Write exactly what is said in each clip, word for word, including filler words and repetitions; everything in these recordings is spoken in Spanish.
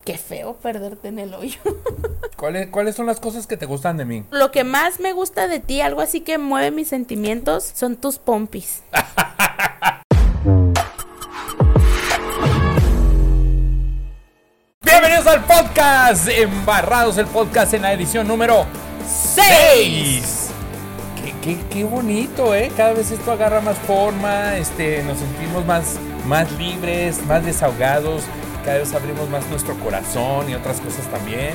Qué feo perderte en el hoyo. ¿Cuáles, ¿Cuáles son las cosas que te gustan de mí? Lo que más me gusta de ti, algo así que mueve mis sentimientos, son tus pompis. Bienvenidos al podcast Embarrados, el podcast en la edición número seis. Qué, qué, qué bonito, ¿eh? Cada vez esto agarra más forma, este, nos sentimos más, más libres, más desahogados. Cada vez abrimos más nuestro corazón y otras cosas también.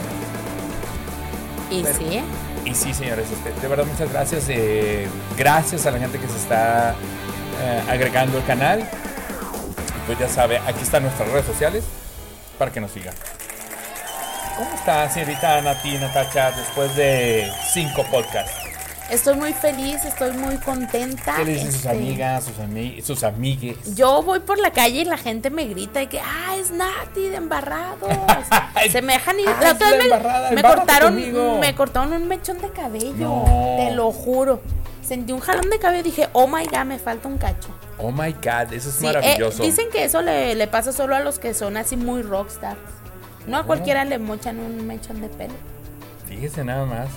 ¿Y Pero, sí? Y sí, señores, este, de verdad muchas gracias. Eh, gracias a la gente que se está eh, agregando al canal. Pues ya sabe, aquí están nuestras redes sociales para que nos sigan. ¿Cómo está, señorita Nati, Natacha, después de cinco podcasts? Estoy muy feliz, estoy muy contenta. ¿Qué le dicen sus este... amigas, sus, ami- sus amigues? Yo voy por la calle y la gente me grita de que, ah, es Nati de Embarrados. Se me dejan ir. Ah, La es otra la vez embarrada, me, me embárrate cortaron, conmigo. me cortaron un mechón de cabello. No. Te lo juro. Sentí un jalón de cabello y dije, oh my god, me falta un cacho. Oh my god, eso es Sí, maravilloso. eh, dicen que eso le, le pasa solo a los que son así muy rockstars. No a cualquiera le mochan un mechón de pelo. Fíjese nada más.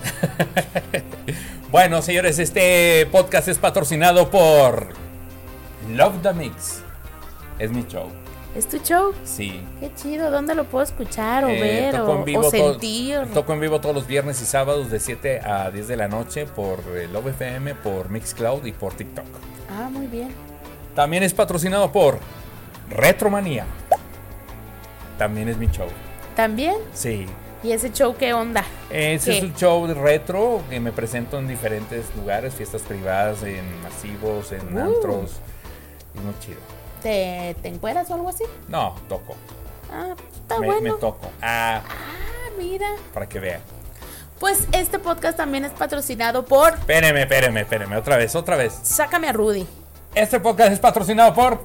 Bueno, señores, este podcast es patrocinado por Love the Mix. Es mi show. ¿Es tu show? Sí. Qué chido, ¿dónde lo puedo escuchar o Eh, ver toco o, en vivo o todo- sentir? Toco en vivo todos los viernes y sábados de siete a diez de la noche por eh, Love F M, por Mixcloud y por TikTok. Ah, muy bien. También es patrocinado por Retromanía. También es mi show. ¿También? Sí. ¿Y ese show qué onda? Ese ¿Qué? es un show de retro que me presento en diferentes lugares, fiestas privadas, en masivos, en Uh. antros. Y muy chido. ¿Te, ¿Te encueras o algo así? No, toco. Ah, está me, bueno. me toco. Ah, Ah, mira. para que vean. Pues este podcast también es patrocinado por Espéreme, espéreme, espéreme. Otra vez, otra vez. Sácame a Rudy. Este podcast es patrocinado por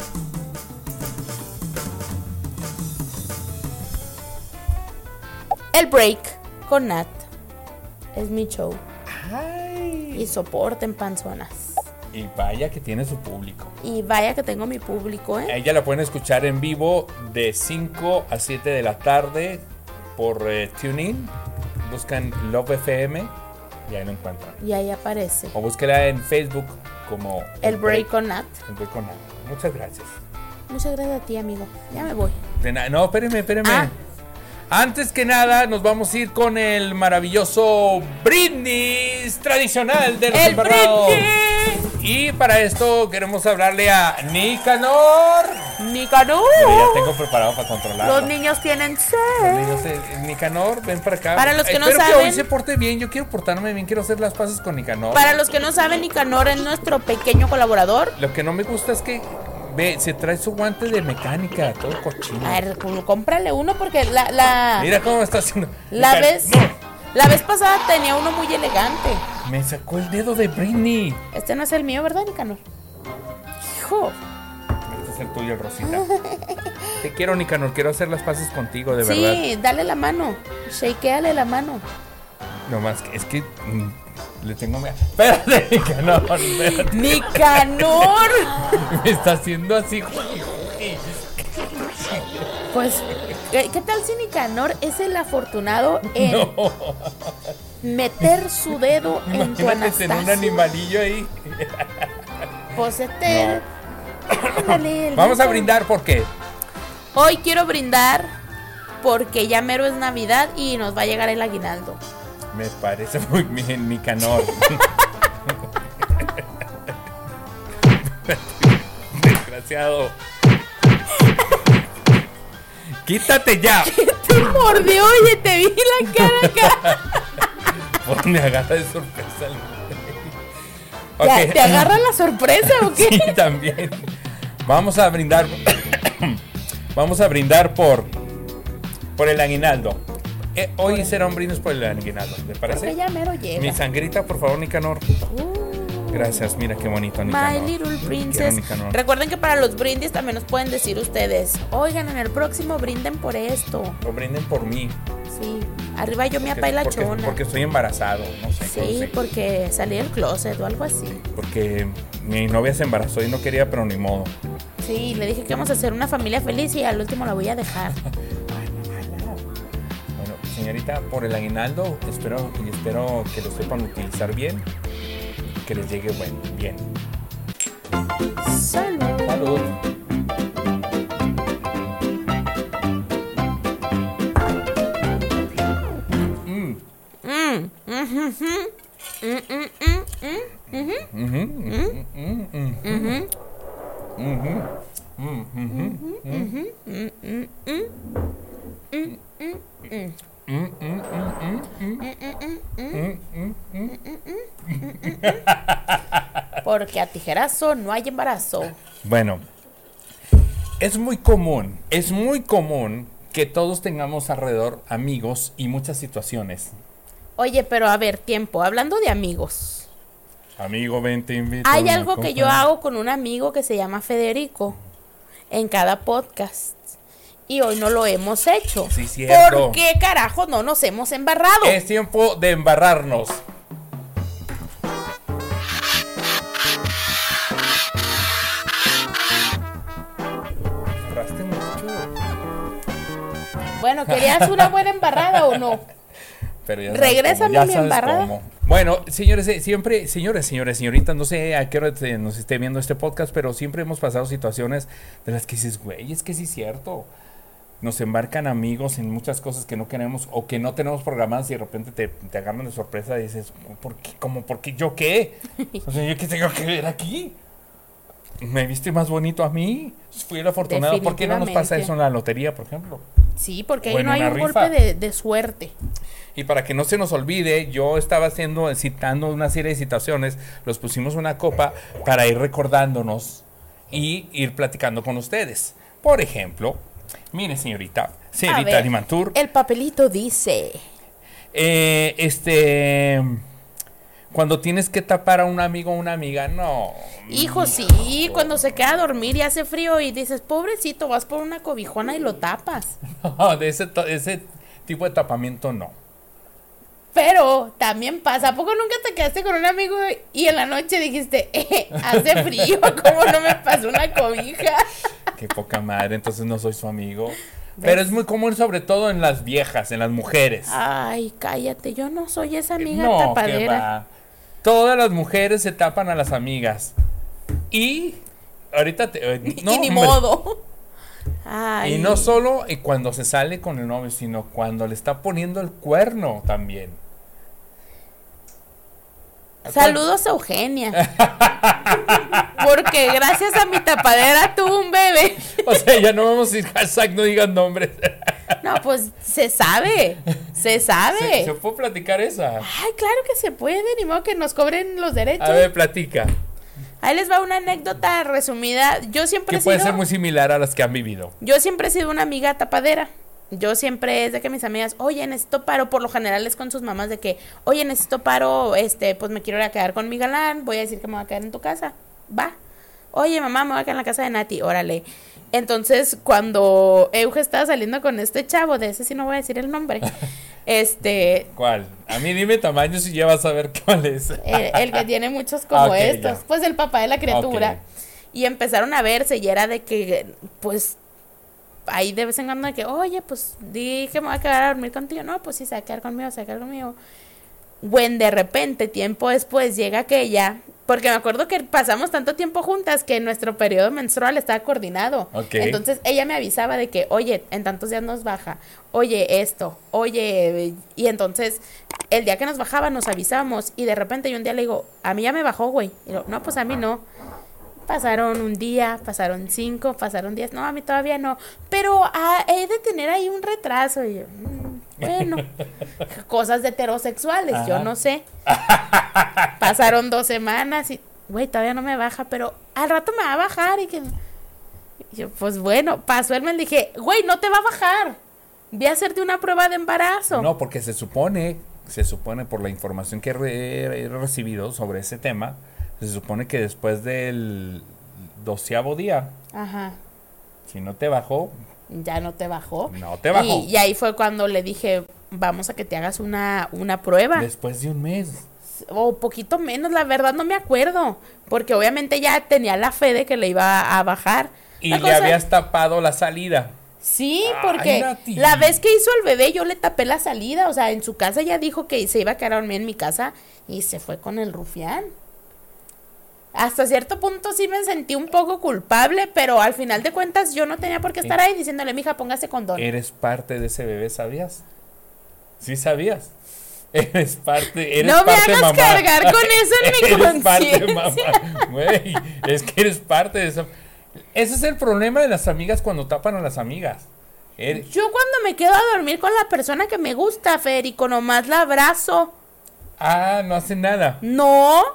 El Break con Nat. Es mi show. Ay. Y soporten panzonas. Y vaya que tiene su público. Y vaya que tengo mi público, ¿eh? Ella la pueden escuchar en vivo de cinco a siete de la tarde por eh, TuneIn. Buscan Love F M y ahí lo encuentran. Y ahí aparece. O búsquela en Facebook como El Break con Nat. El Break con Nat. Muchas gracias. Muchas gracias a ti, amigo. Ya me voy. De na- no, espéreme, espéreme. Ah. Antes que nada, nos vamos a ir con el maravilloso brindis tradicional de los ¡El Embarrados. brindis! Y para esto queremos hablarle a Nicanor. ¡Nicanor! Mira, ya tengo preparado para controlarlo. Los niños tienen sed. Los niños, eh, Nicanor, ven para acá. Para los que no Espero que saben- hoy se porte bien. Yo quiero portarme bien, quiero hacer las paces con Nicanor. Para los que no saben, Nicanor es nuestro pequeño colaborador. Lo que no me gusta es que ve, se trae su guante de mecánica, todo cochino. A ver, pues, cómprale uno porque la, la, Mira cómo me está haciendo. la Nican- vez No, la vez pasada tenía uno muy elegante. me sacó el dedo de Britney. Este no es el mío, ¿verdad, Nicanor? Hijo. Este es el tuyo, el Rosita. Te quiero, Nicanor. Quiero hacer las paces contigo, de Sí, verdad. dale la mano. Shakeale la mano. No más, que- es que mm, le tengo miedo. Espérate, Nicanor. Espérate. ¡Nicanor! Me está haciendo así. Pues, ¿qué, qué tal si Nicanor es el afortunado en No. meter su dedo en tu Imagínate en un Anastasia? animalillo ahí. Pues este. Ándale, el Vamos a grito. brindar porque Hoy quiero brindar porque ya mero es Navidad y nos va a llegar el aguinaldo. me parece muy bien, Nicanor. Desgraciado. Quítate ya. Te mordió, oye, te vi la cara acá. Pues me agarra de sorpresa. el- ¿Te, Ok. te agarra la sorpresa o qué? Sí, también. Vamos a brindar. Vamos a brindar por por el aguinaldo. Eh, hoy será un brindis por el aguinaldo, ¿te Porque parece? ya mero llega. Mi sangrita, por favor, Nicanor. Uh, Gracias, mira qué bonito, My Nicanor. Little Quiero, Princess. Nicanor. Recuerden que para los brindis también nos pueden decir ustedes, oigan, en el próximo brinden por esto. O brinden por mí. Sí, arriba yo me Porque, apay la porque, chona. porque estoy embarazado, no sé. Sí, no sé. porque salí del closet o algo así. Porque mi novia se embarazó y no quería, pero ni modo. Sí, le dije que vamos a hacer una familia feliz y al último la voy a dejar. señorita, por el aguinaldo. Espero, y espero que lo sepan utilizar bien. Que les llegue bueno, bien. Salud. Salud. Mm. Mm, mhm, mm, mm, mm, mm, mhm, Mhm, mhm, mhm, mhm. mhm, Mhm. Mhm. mhm, mhm, mm, mm, mm. Mm, mm, mm. Mm, mm, mm, mm, mm. Mm, mm, mm, Mm, mm, mm. Porque a tijerazo no hay embarazo. Bueno, es muy común, es muy común que todos tengamos alrededor amigos y muchas situaciones. Oye, pero a ver, tiempo, hablando de amigos. Amigo, ven, te invito. Hay a una algo que copa. yo hago con un amigo que se llama Federico en cada podcast. Y hoy no lo hemos hecho. Sí, cierto. ¿Por qué carajo no nos hemos embarrado? Es tiempo de embarrarnos. Embarraste mucho. Bueno, ¿querías una buena embarrada o no? Pero ya Regrésame sabes cómo, ya mi sabes embarrada. cómo. Bueno, señores, eh, siempre, señores, señores, señoritas, no sé a qué hora te- nos esté viendo este podcast, pero siempre hemos pasado situaciones de las que dices, güey, es que sí es cierto. Nos embarcan amigos en muchas cosas que no queremos o que no tenemos programadas y de repente te, te agarran de sorpresa y dices, ¿por qué? ¿Cómo? ¿Por qué? ¿Yo qué? O sea, ¿yo qué tengo que ver aquí? ¿Me viste más bonito a mí? Fui el afortunado. ¿Por qué no nos pasa Definitivamente. eso en la lotería, por ejemplo? Sí, porque O ahí en no hay una un rifa. golpe de, de suerte. Y para que no se nos olvide, yo estaba haciendo, citando una serie de situaciones, los pusimos una copa para ir recordándonos y ir platicando con ustedes. Por ejemplo, mire señorita, A señorita ver, Limantur, el papelito dice... eh, este, cuando tienes que tapar a un amigo o una amiga, no. Hijo, sí, cuando se queda a dormir y hace frío y dices, pobrecito, vas por una cobijona y lo tapas. No, de ese, to- ese tipo de tapamiento no. Pero también pasa, ¿a poco nunca te quedaste con un amigo y en la noche dijiste, eh, hace frío, ¿cómo no me pasó una cobija? Qué poca madre, entonces no soy su amigo. Pero es muy común sobre todo en las viejas, en las mujeres. Ay, cállate, yo no soy esa amiga No, qué tapadera. va. Todas las mujeres se tapan a las amigas. Y ahorita te, eh, no, y ni hombre. modo. Ay. Y no solo eh, cuando se sale con el novio, sino cuando le está poniendo el cuerno también. Saludos a Eugenia. Porque gracias a mi tapadera tuvo un bebé. O sea, ya no vamos a ir hashtag, no digan nombres. No, pues se sabe. Se sabe. ¿Se, se puede platicar esa? Ay, claro que se puede, ni modo que nos cobren los derechos. A ver, platica. Ahí les va una anécdota resumida. Yo siempre Que he puede sido, ser muy similar a las que han vivido. yo siempre he sido una amiga tapadera. Yo siempre es de que mis amigas, oye, necesito paro, por lo general es con sus mamás de que, oye, necesito paro, este, pues me quiero ir a quedar con mi galán, voy a decir que me voy a quedar en tu casa, va. Oye, mamá, me voy a quedar en la casa de Nati, órale. Entonces, cuando Euge estaba saliendo con este chavo, de ese sí no voy a decir el nombre, este, ¿Cuál? A mí dime tamaños y ya vas a ver cuál es. el, el que tiene muchos como Ah, ok, estos, ya. pues el papá de la criatura. Ok. Y empezaron a verse y era de que, pues, ahí de vez en cuando de que, oye, pues, dije que me voy a quedar a dormir contigo. No, pues sí, se va a quedar conmigo, se va a quedar conmigo. Bueno, de repente, tiempo después, llega aquella, porque me acuerdo que pasamos tanto tiempo juntas que nuestro periodo menstrual estaba coordinado. Ok. Entonces, ella me avisaba de que, oye, en tantos días nos baja, oye, esto, oye, y entonces, el día que nos bajaba nos avisábamos y de repente yo un día le digo, a mí ya me bajó, güey. Y yo, no, pues a mí no. Pasaron un día, pasaron cinco, pasaron diez, no, a mí todavía no, pero ah, he de tener ahí un retraso. Y yo, mm, bueno, cosas de heterosexuales, Ajá. yo no sé. Pasaron dos semanas y, güey, todavía no me baja, pero al rato me va a bajar. Y que, y yo, pues bueno, pasó el mes, dije, güey, no te va a bajar, voy a hacerte una prueba de embarazo. No, porque se supone, se supone por la información que he, re- he recibido sobre ese tema, se supone que después del doceavo día, Ajá. si no te bajó, Ya no te bajó. no te bajó. Y, y ahí fue cuando le dije, vamos a que te hagas una, una prueba. Después de un mes. O poquito menos, la verdad no me acuerdo. Porque obviamente ya tenía la fe de que le iba a bajar. Y La le cosa- habías tapado la salida. Sí, Ay, porque Nati. la vez que hizo el bebé yo le tapé la salida, o sea, en su casa ya dijo que se iba a quedar a dormir en mi casa y se fue con el rufián. Hasta cierto punto sí me sentí un poco culpable, pero al final de cuentas yo no tenía por qué estar ahí diciéndole, mija, póngase condón. Eres parte de ese bebé, ¿sabías? Sí sabías. Eres parte, eres no me parte hagas mamá. cargar con eso en mi Eres parte conciencia. mamá. Güey, es que eres parte de eso. Ese es el problema de las amigas cuando tapan a las amigas. Eres- Yo cuando me quedo a dormir con la persona que me gusta, Federico, nomás la abrazo. Ah, no hace nada. No.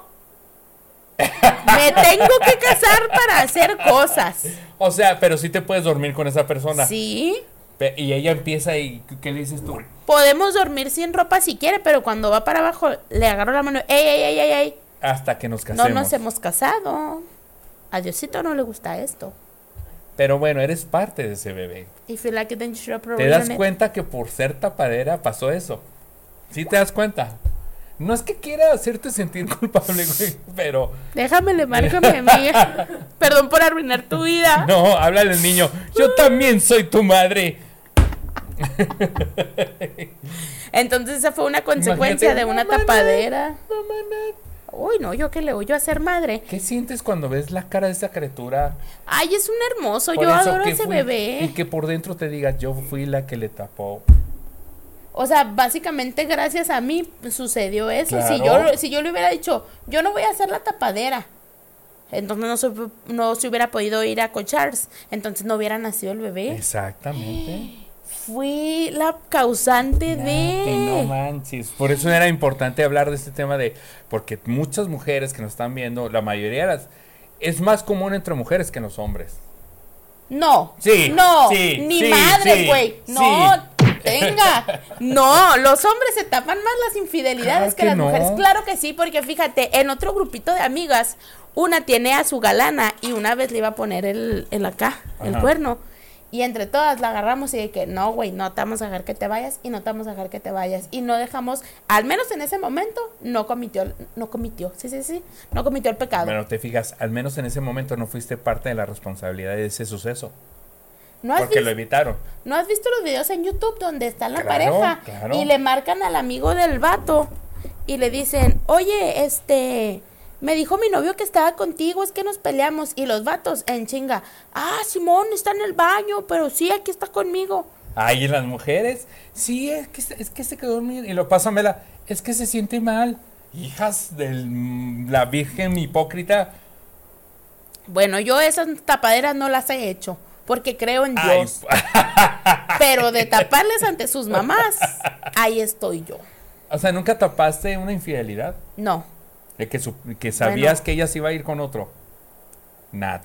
Me tengo que casar para hacer cosas. O sea, pero sí te puedes dormir con esa persona. Sí. Pe- Y ella empieza y ¿qué le dices tú? Podemos dormir sin ropa si quiere, pero cuando va para abajo le agarro la mano. ¡Ey, ey, ey, ey, ey! Hasta que nos casemos. No nos hemos casado. A Diosito no le gusta esto. Pero bueno, eres parte de ese bebé. If you like it, then you should ¿Te das provision it. cuenta que por ser tapadera pasó eso? ¿Sí te das cuenta? No es que quiera hacerte sentir culpable, güey, pero... Déjame, le marco a mi amiga. Perdón por arruinar tu vida. No, háblale al niño. Yo también soy tu madre. Entonces esa fue una consecuencia Imagínate, de una mamá, tapadera. Mamá, no. Uy, no, yo que le oyo a ser madre. ¿Qué sientes cuando ves la cara de esa criatura? Ay, es un hermoso, Por yo eso, adoro a que ese fui- bebé. Y que por dentro te digas, yo fui la que le tapó. O sea, básicamente gracias a mí sucedió eso. Claro. Si yo si yo le hubiera dicho, yo no voy a hacer la tapadera, entonces no se, no se hubiera podido ir a Cochars, entonces no hubiera nacido el bebé. Exactamente. Fui la causante Nah, de... que no manches. Por eso era importante hablar de este tema de... Porque muchas mujeres que nos están viendo, la mayoría de las... Es más común entre mujeres que en los hombres. No, Sí, no, sí, ni sí, madre, sí, güey, sí. no, tenga, no, los hombres se tapan más las infidelidades Claro que, que las no. mujeres, claro que sí, porque fíjate, en otro grupito de amigas, una tiene a su galana y una vez le iba a poner el, el acá, el Ajá. cuerno, y entre todas la agarramos y de que, no, güey, no te vamos a dejar que te vayas y no te vamos a dejar que te vayas, y no dejamos, al menos en ese momento, no cometió, no cometió, sí, sí, sí, no cometió el pecado. Pero te fijas, al menos en ese momento no fuiste parte de la responsabilidad de ese suceso. ¿No has Porque vis- lo evitaron. ¿No has visto los videos en YouTube donde está la Claro, pareja claro. y le marcan al amigo del vato y le dicen, oye, este, me dijo mi novio que estaba contigo, es que nos peleamos, y los vatos en chinga, ah, Simón está en el baño, pero sí, aquí está conmigo. Ay, ¿y las mujeres? Sí, es que, es que se quedó dormido. Y lo pásamela, es que se siente mal. Hijas de la virgen hipócrita. Bueno, yo esas tapaderas no las he hecho, porque creo en Ay, Dios, pero de taparles ante sus mamás, ahí estoy yo. o sea, ¿nunca tapaste una infidelidad? No, De que, su- que sabías Bueno. que ella se iba a ir con otro. Nada.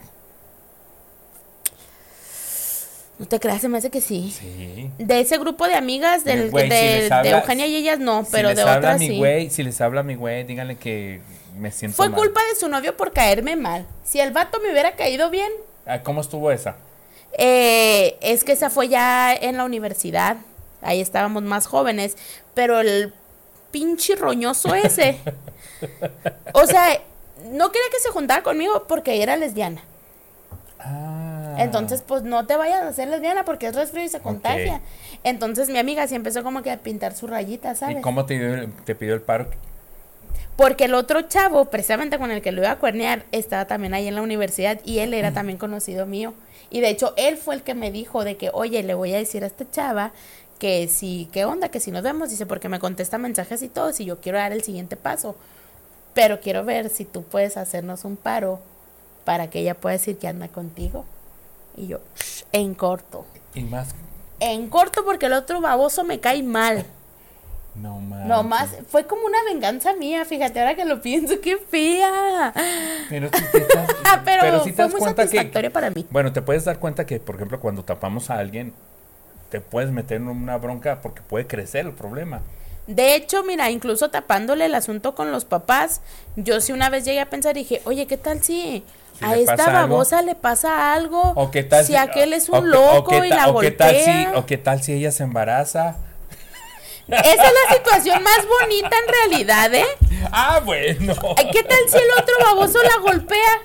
no te creas, se me hace que sí. Sí. De ese grupo de amigas del, Güey, de, si les de habla- Eugenia y ellas no, pero si les de habla otras mi sí. güey, si les habla a mi güey, díganle que me siento Fue mal. culpa de su novio por caerme mal. Si el vato me hubiera caído bien, Ah, ¿cómo estuvo esa? eh, es que esa fue ya en la universidad. Ahí estábamos más jóvenes, pero el pinche roñoso ese. O sea, no quería que se juntara conmigo porque era lesbiana. Ah. Entonces, pues no te vayas a hacer lesbiana porque es resfrío y se contagia. Entonces mi amiga sí empezó como que a pintar su rayita, ¿sabes? ¿Y cómo te, dio- te pidió el paro? Porque el otro chavo, precisamente con el que lo iba a cuernear, estaba también ahí en la universidad y él era también conocido mío. Y de hecho, él fue el que me dijo de que, oye, le voy a decir a esta chava que si, ¿qué onda? Que si nos vemos, dice, porque me contesta mensajes y todo, si yo quiero dar el siguiente paso. Pero quiero ver si tú puedes hacernos un paro para que ella pueda decir que anda contigo. Y yo, "Shh", en corto. Y más. En corto porque el otro baboso me cae mal. No más. No más, fue como una venganza mía, fíjate, ahora que lo pienso, qué fea. Pero sí te das, Pero, sí te fue das muy cuenta satisfactorio que. para mí. Bueno, te puedes dar cuenta que, por ejemplo, cuando tapamos a alguien, te puedes meter en una bronca porque puede crecer el problema. De hecho, mira, incluso tapándole el asunto con los papás, yo sí una vez llegué a pensar y dije, oye, ¿qué tal si, Si a le esta pasa algo? babosa le pasa algo? O qué tal si aquel es un o qué- loco o qué y ta- la o qué golpea. tal si, o qué tal si ella se embaraza. Esa es la situación más bonita en realidad, ¿eh? Ah, bueno. Ay, ¿qué tal si el otro baboso la golpea?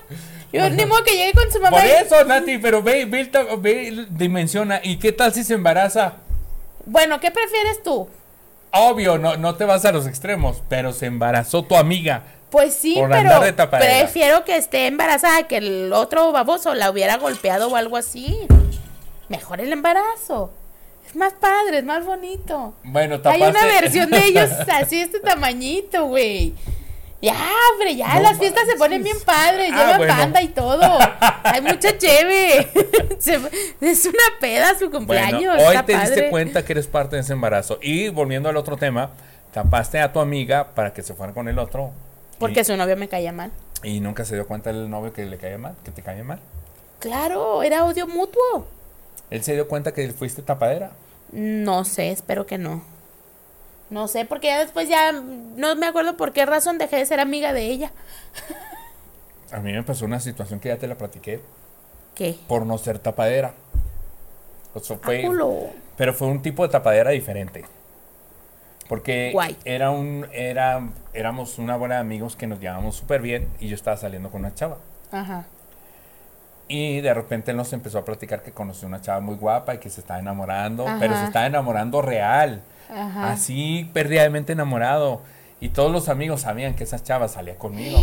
Yo ni modo que llegue con su mamá. Por y- eso, Nati, pero ve, ve, el ta- ve, dimensiona. ¿Y qué tal si se embaraza? Bueno, ¿qué prefieres tú? Obvio, no, no te vas a los extremos, pero se embarazó tu amiga. Pues sí, Por pero andar de tapadera. prefiero que esté embarazada que el otro baboso la hubiera golpeado o algo así. Mejor el embarazo. Es más padre, es más bonito. Bueno, Hay tapaste. una versión de ellos así, este tamañito, güey. Ya, hombre, ya, No las fiestas se manches. ponen bien padres, Ah, llevan bueno. banda y todo. Hay mucha cheve. Se- es una peda su cumpleaños. Bueno, hoy está te padre. diste cuenta que eres parte de ese embarazo. Y volviendo al otro tema, tapaste a tu amiga para que se fuera con el otro. Porque su novio me caía mal. Y, y nunca se dio cuenta el novio que le caía mal, que te caía mal. Claro, era odio mutuo. Él se dio cuenta que fuiste tapadera. No sé, espero que no. No sé, porque ya después ya no me acuerdo por qué razón dejé de ser amiga de ella. A mí me pasó una situación que ya te la platiqué. ¿Qué? Por no ser tapadera. O sea, fue, Ah, culo. pero fue un tipo de tapadera diferente. Porque Guay. era un, era, éramos una buena de amigos que nos llevábamos súper bien y yo estaba saliendo con una chava. Ajá. Y de repente él nos empezó a platicar que conoció una chava muy guapa y que se estaba enamorando, Ajá. pero se estaba enamorando real, Ajá. así perdidamente enamorado. Y todos los amigos sabían que esa chava salía conmigo.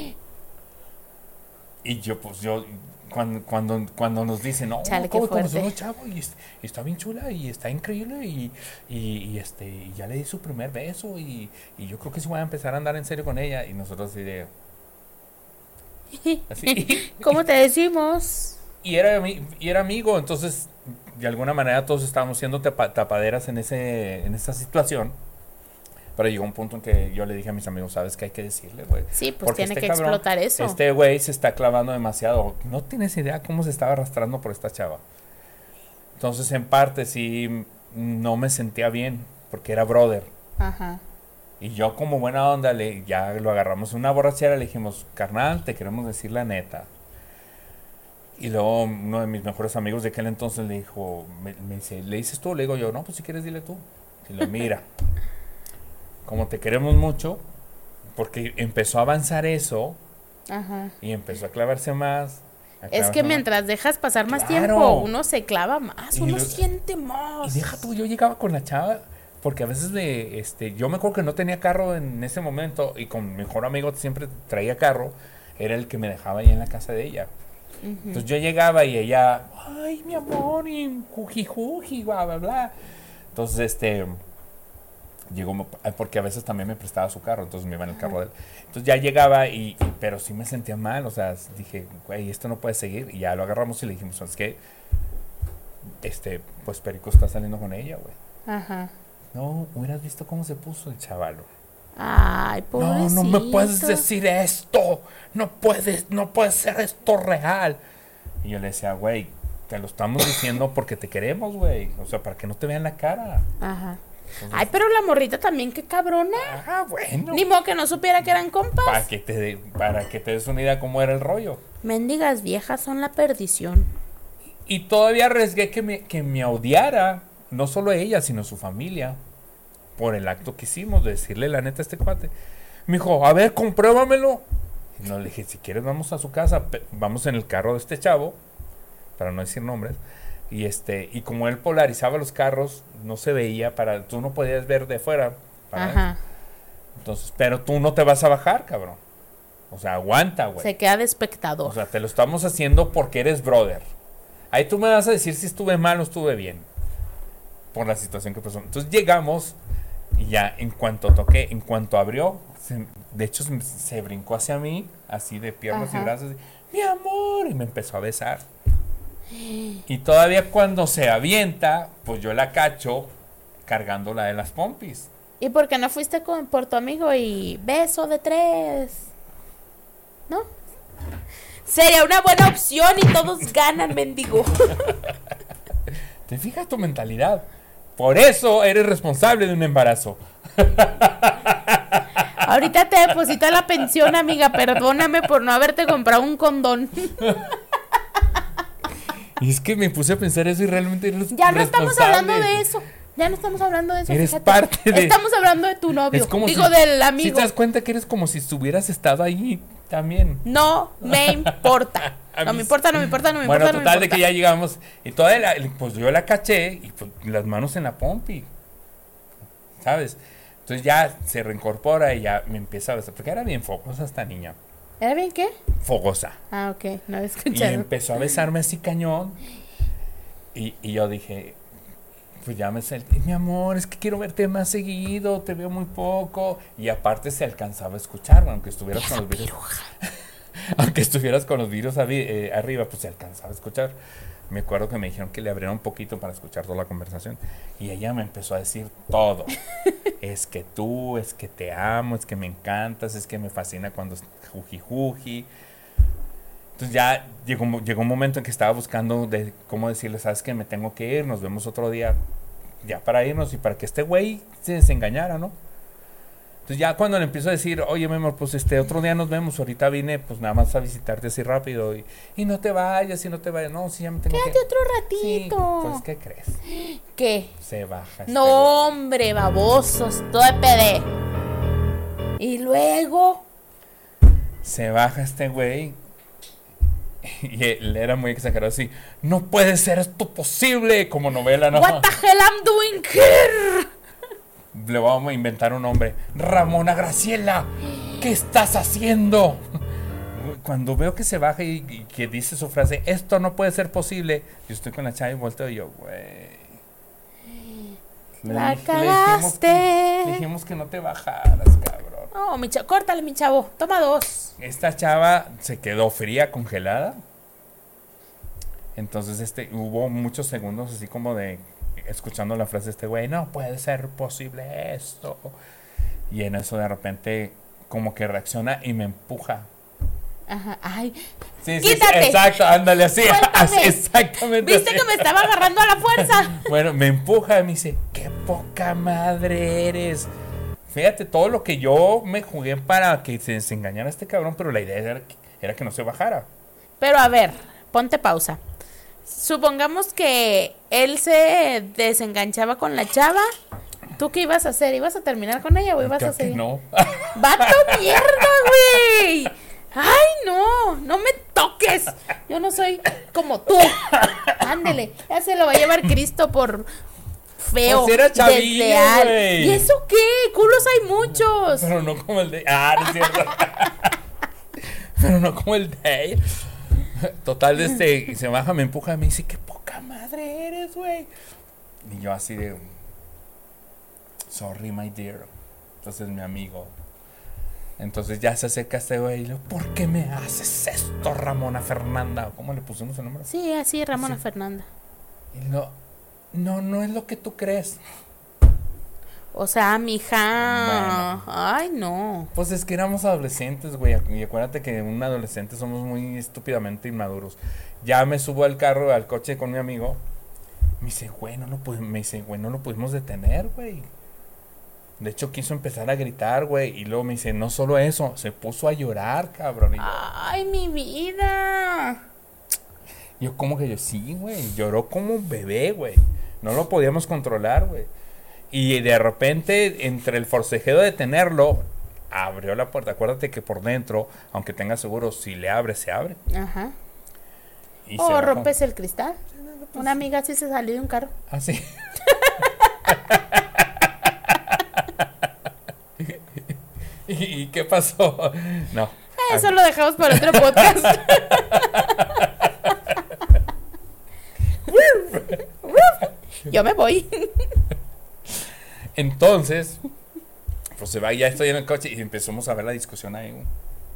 Y yo, pues yo, cuando, cuando, cuando nos dicen, no, Chale, ¿cómo qué fuerte. conoció una chava? Y, es- y está bien chula y está increíble y, y, y, este, y ya le di su primer beso y, y yo creo que sí voy a empezar a andar en serio con ella. Y nosotros así de... Así. ¿Cómo te decimos? Y era, ami- y era amigo, entonces de alguna manera todos estábamos siendo tapa- tapaderas en, ese, en esa situación. Pero llegó un punto en que yo le dije a mis amigos, ¿sabes qué hay que decirle, güey? Sí, pues Porque tiene este que cabrón, explotar eso. Este güey se está clavando demasiado. No tienes idea cómo se estaba arrastrando por esta chava. Entonces, en parte, sí, no me sentía bien, porque era brother. Ajá. Y yo, como buena onda, le, ya lo agarramos en una borrachera, le dijimos, carnal, te queremos decir la neta. Y luego uno de mis mejores amigos de aquel entonces le dijo, me, me dice, ¿le dices tú? Le digo yo, no, pues si quieres dile tú. Y lo mira, como te queremos mucho, porque empezó a avanzar eso Ajá. y empezó a clavarse más. a Es clavarse que más. mientras dejas pasar más Claro. tiempo, uno se clava más, Y uno lo- siente más. Y deja tú, yo llegaba con la chava, porque a veces de, este, yo me acuerdo que no tenía carro en ese momento y con mi mejor amigo siempre traía carro, era el que me dejaba ahí en la casa de ella. Ujú. Entonces yo llegaba y ella, ay, mi amor, y juji juji, bla, bla, bla. Entonces, este, llegó, porque a veces también me prestaba su carro, entonces me iba en el carro de él. Entonces ya llegaba y, y- pero sí me sentía mal, o sea, dije, güey, esto no puede seguir. Y ya lo agarramos y le dijimos, ¿sabes qué? Este, pues Perico está saliendo con ella, güey. Ajá. No, hubieras visto cómo se puso el chavalo. Ay, No, pobrecito. no me puedes decir esto. No puedes, no puede ser esto real. Y yo le decía, güey, te lo estamos diciendo porque te queremos, güey. O sea, para que no te vean la cara. Ajá. Entonces, Ay, pero la morrita también, qué cabrona. ah, bueno. Ni modo que no supiera que eran Para compas. que te de- para que te des una idea cómo era el rollo. Mendigas viejas son la perdición. Y todavía arriesgué que me, que me odiara, no solo ella, sino su familia, por el acto que hicimos de decirle la neta a este cuate. Me dijo, a ver, compruébamelo. Y no, le dije, si quieres vamos a su casa, pe- vamos en el carro de este chavo, para no decir nombres. Y este, y como él polarizaba los carros, no se veía para, tú no podías ver de fuera. para Ajá. adentro. Entonces, pero tú no te vas a bajar, cabrón. O sea, aguanta, güey. Se queda de espectador. O sea, te lo estamos haciendo porque eres brother. Ahí tú me vas a decir si estuve mal o estuve bien. Por la situación que pasó. Entonces llegamos y ya en cuanto toqué, en cuanto abrió, se- de hecho se, se brincó hacia mí, así de piernas Ajá. y brazos. Y, mi amor, y me empezó a besar. Y todavía cuando se avienta, pues yo la cacho cargándola de las pompis. ¿Y por qué no fuiste con, por tu amigo y beso de tres? ¿No? Sería una buena opción y todos ganan, mendigo. ¿Te fijas tu mentalidad? Por eso eres responsable de un embarazo. Ahorita te deposito la pensión, amiga. Perdóname por no haberte comprado un condón. Y es que me puse a pensar eso y realmente eres Ya no estamos responsable. hablando de eso. Ya no estamos hablando de eso. Eres fíjate. parte de- Estamos hablando de tu novio. Es como Digo, si, del si amigo. te das cuenta que eres como si estuvieras estado ahí También. No me importa. No me importa, no me importa, no me bueno, importa. Bueno, total no me de que ya llegamos. Y toda la, pues yo la caché y pues las manos en la pompi. ¿Sabes? Entonces ya se reincorpora y ya me empieza a besar. Porque era bien fogosa esta niña. ¿Era bien qué? Fogosa. Ah, ok, no había escuchado. Y empezó a besarme así cañón. Y, y yo dije, pues ya me salté. Mi amor, es que quiero verte más seguido. Te veo muy poco. Y aparte se alcanzaba a escuchar, aunque estuvieras con los virus. Aunque estuvieras con los virus eh, arriba, pues se alcanzaba a escuchar. Me acuerdo que me dijeron que le abrieron un poquito para escuchar toda la conversación. Y ella me empezó a decir todo. Es que tú, es que te amo, es que me encantas, es que me fascina cuando es juji juji. Entonces ya llegó, llegó un momento en que estaba buscando de cómo decirle, sabes que me tengo que ir, nos vemos otro día. Ya para irnos y para que este güey se desengañara, ¿no? Entonces ya cuando le empiezo a decir, oye, mi amor, pues este otro día nos vemos, ahorita vine pues nada más a visitarte así rápido y, y no te vayas, y no te vayas, no, sí, ya me tengo Quédate que... otro ratito. Sí, pues, ¿qué crees? ¿Qué? Se baja. Este no, güey. hombre, babosos, todo de P D. Y luego... Se baja este güey y él era muy exagerado así, no puede ser esto posible, como novela, ¿no? What the hell I'm doing here? Le vamos a inventar un nombre. Ramona Graciela, ¿qué estás haciendo? Cuando veo que se baja y, y que dice su frase, esto no puede ser posible, yo estoy con la chava y volteo y yo, güey. La le, cagaste. Le dijimos, que, le dijimos que no te bajaras, cabrón. No, mi chavo, córtale, mi chavo, toma dos. Esta chava se quedó fría, congelada. Entonces este hubo muchos segundos así como de escuchando la frase de este güey, no puede ser posible esto. Y en eso de repente como que reacciona y me empuja. Ajá, ay. Sí, sí, ¡Quítate! sí, exacto, ándale, así, así, Suéltame. exactamente. ¿Viste así. que me estaba agarrando a la fuerza? Bueno, me empuja y me dice, qué poca madre eres. Fíjate todo lo que yo me jugué para que se desengañara este cabrón, pero la idea era, era que no se bajara. Pero a ver, ponte pausa. Supongamos que él se desenganchaba con la chava. ¿Tú qué ibas a hacer? ¿Ibas a terminar con ella o ibas Creo a seguir? que no. ¡Vato mierda, güey! ¡Ay, no! ¡No me toques! Yo no soy como tú. Ándele, ya se lo va a llevar Cristo por feo, Pues era chavillo, desleal. güey. ¿Y eso qué? Culos hay muchos. Pero no como el de... Ah, no es cierto. Pero no como el de ella. Total, este, se baja, me empuja y me dice, qué poca madre eres, güey. Y yo así de... Sorry, my dear. Entonces mi amigo. Entonces ya se acerca este güey y le digo, ¿por qué me haces esto, Ramona Fernanda? ¿Cómo le pusimos el nombre? Sí, así, Ramona Sí. Fernanda. Y no, no, no es lo que tú crees. O sea, mija. Bueno. Ay, no. Pues es que éramos adolescentes, güey. Y acuérdate que un adolescente somos muy estúpidamente inmaduros. Ya me subo al carro, al coche con mi amigo. Me dice, güey, no lo pudimos, me dice, güey, no lo pudimos detener, güey. De hecho, quiso empezar a gritar, güey. Y luego me dice, no solo eso, se puso a llorar, cabrón. Y yo, Ay, mi vida. yo como que yo, sí, güey. Lloró como un bebé, güey. No lo podíamos controlar, güey. Y de repente, entre el forcejeo de detenerlo, abrió la puerta. Acuérdate que por dentro, aunque tengas seguro, si le abre, se abre. Ajá. Y se O bajó. rompes el cristal. Una amiga así se salió de un carro. Ah, sí. ¿Y, ¿Y qué pasó? No. Eso lo dejamos para otro podcast. Yo me voy. Entonces, pues se va, ya estoy en el coche y empezamos a ver la discusión ahí. güey.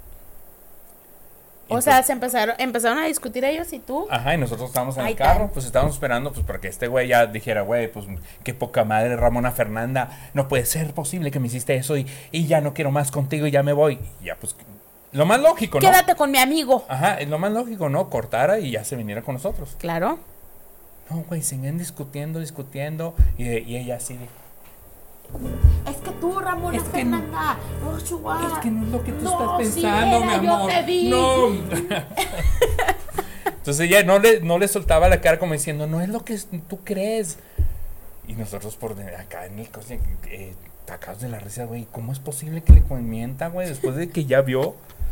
O sea, se empezaron, empezaron a discutir ellos y tú. Ajá, y nosotros estábamos en Ay, el carro, tan. pues estábamos esperando, pues para que este güey ya dijera, güey, pues qué poca madre, Ramona Fernanda, no puede ser posible que me hiciste eso y, y ya no quiero más contigo y ya me voy. Y ya, pues, lo más lógico, ¿no? Quédate con mi amigo. Ajá, es lo más lógico, ¿no? Cortara y ya se viniera con nosotros. Claro. No, güey, siguen discutiendo, discutiendo, y, y ella así de, Es que tú, Ramona Es que Fernanda. No, Chua. es que no es lo que tú No, estás sí pensando, era, mi yo amor. te vi. No. Entonces ella no le, no le soltaba la cara como diciendo, no es lo que tú crees. Y nosotros por de- acá en el coche, eh, tacados de la risa, güey, ¿cómo es posible que le mienta, güey? Después de que ya vio.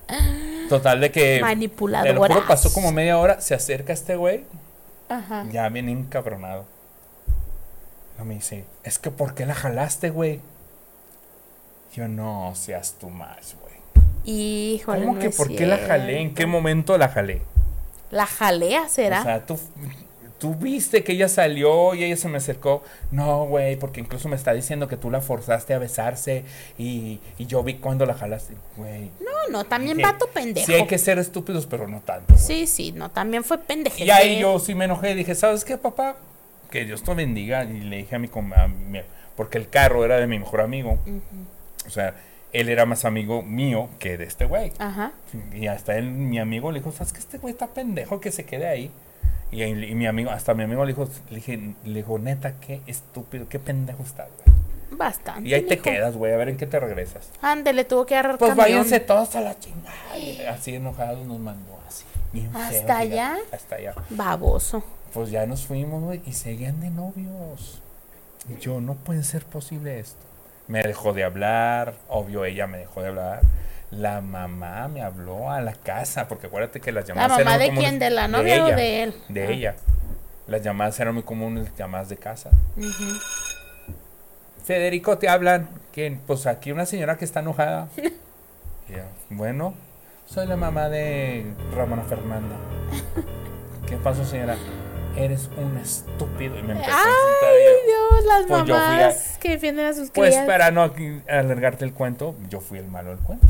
Total de que... Manipuladoras. Te lo juro, pasó como media hora, se acerca este güey, Ajá. ya bien encabronado. No me dice, es que ¿por qué la jalaste, güey? Yo, no seas tú más, güey. Híjole, ¿Cómo no que es por qué la jalé? ¿En cierto. qué momento la jalé? ¿La jalea será? O sea, tú, tú viste que ella salió y ella se me acercó. No, güey, porque incluso me está diciendo que tú la forzaste a besarse y, y yo vi cuando la jalaste. Güey. no, no, también Dije, vato pendejo. Sí hay que ser estúpidos, pero no tanto. güey. Sí, sí, no, también fue pendejo. Y ahí yo sí me enojé. Dije, ¿sabes qué, papá? Que Dios te bendiga. Y le dije a mi, com- a mi- porque el carro era de mi mejor amigo. O sea, él era más amigo mío que de este güey. Ajá. Y hasta él, mi amigo, le dijo, ¿sabes qué? Este güey está pendejo, que se quede ahí. Y, y mi amigo, hasta mi amigo le dijo, le dije, le dijo, neta, qué estúpido, qué pendejo estás, güey. Bastante. Y ahí te mijo. quedas, güey, a ver en qué te regresas. Ándele, tuvo que agarrar Pues camión. váyanse todos a la chingada. Y así enojados nos mandó así. bien feo, ¿Hasta fíjate, allá? Hasta allá. Baboso. Pues ya nos fuimos, güey, y seguían de novios. Y yo, no puede ser posible esto. Me dejó de hablar, obvio ella me dejó de hablar. La mamá me habló a la casa, porque acuérdate que las ¿La llamadas mamá eran muy de quién? comunes. ¿De la novia o ella, de él? De Ah. ella. Las llamadas eran muy comunes, llamadas de casa. Ujú. Federico, te hablan. ¿Quién? Pues aquí una señora que está enojada. Y yo, bueno, soy la mamá de Ramona Fernanda. ¿Qué pasó, señora? Eres un estúpido. Y me empezó a insultar. Ay, y yo, Dios, las Pues yo fui mamás que defienden a sus Pues crías. para no aquí alargarte el cuento, yo fui el malo del cuento.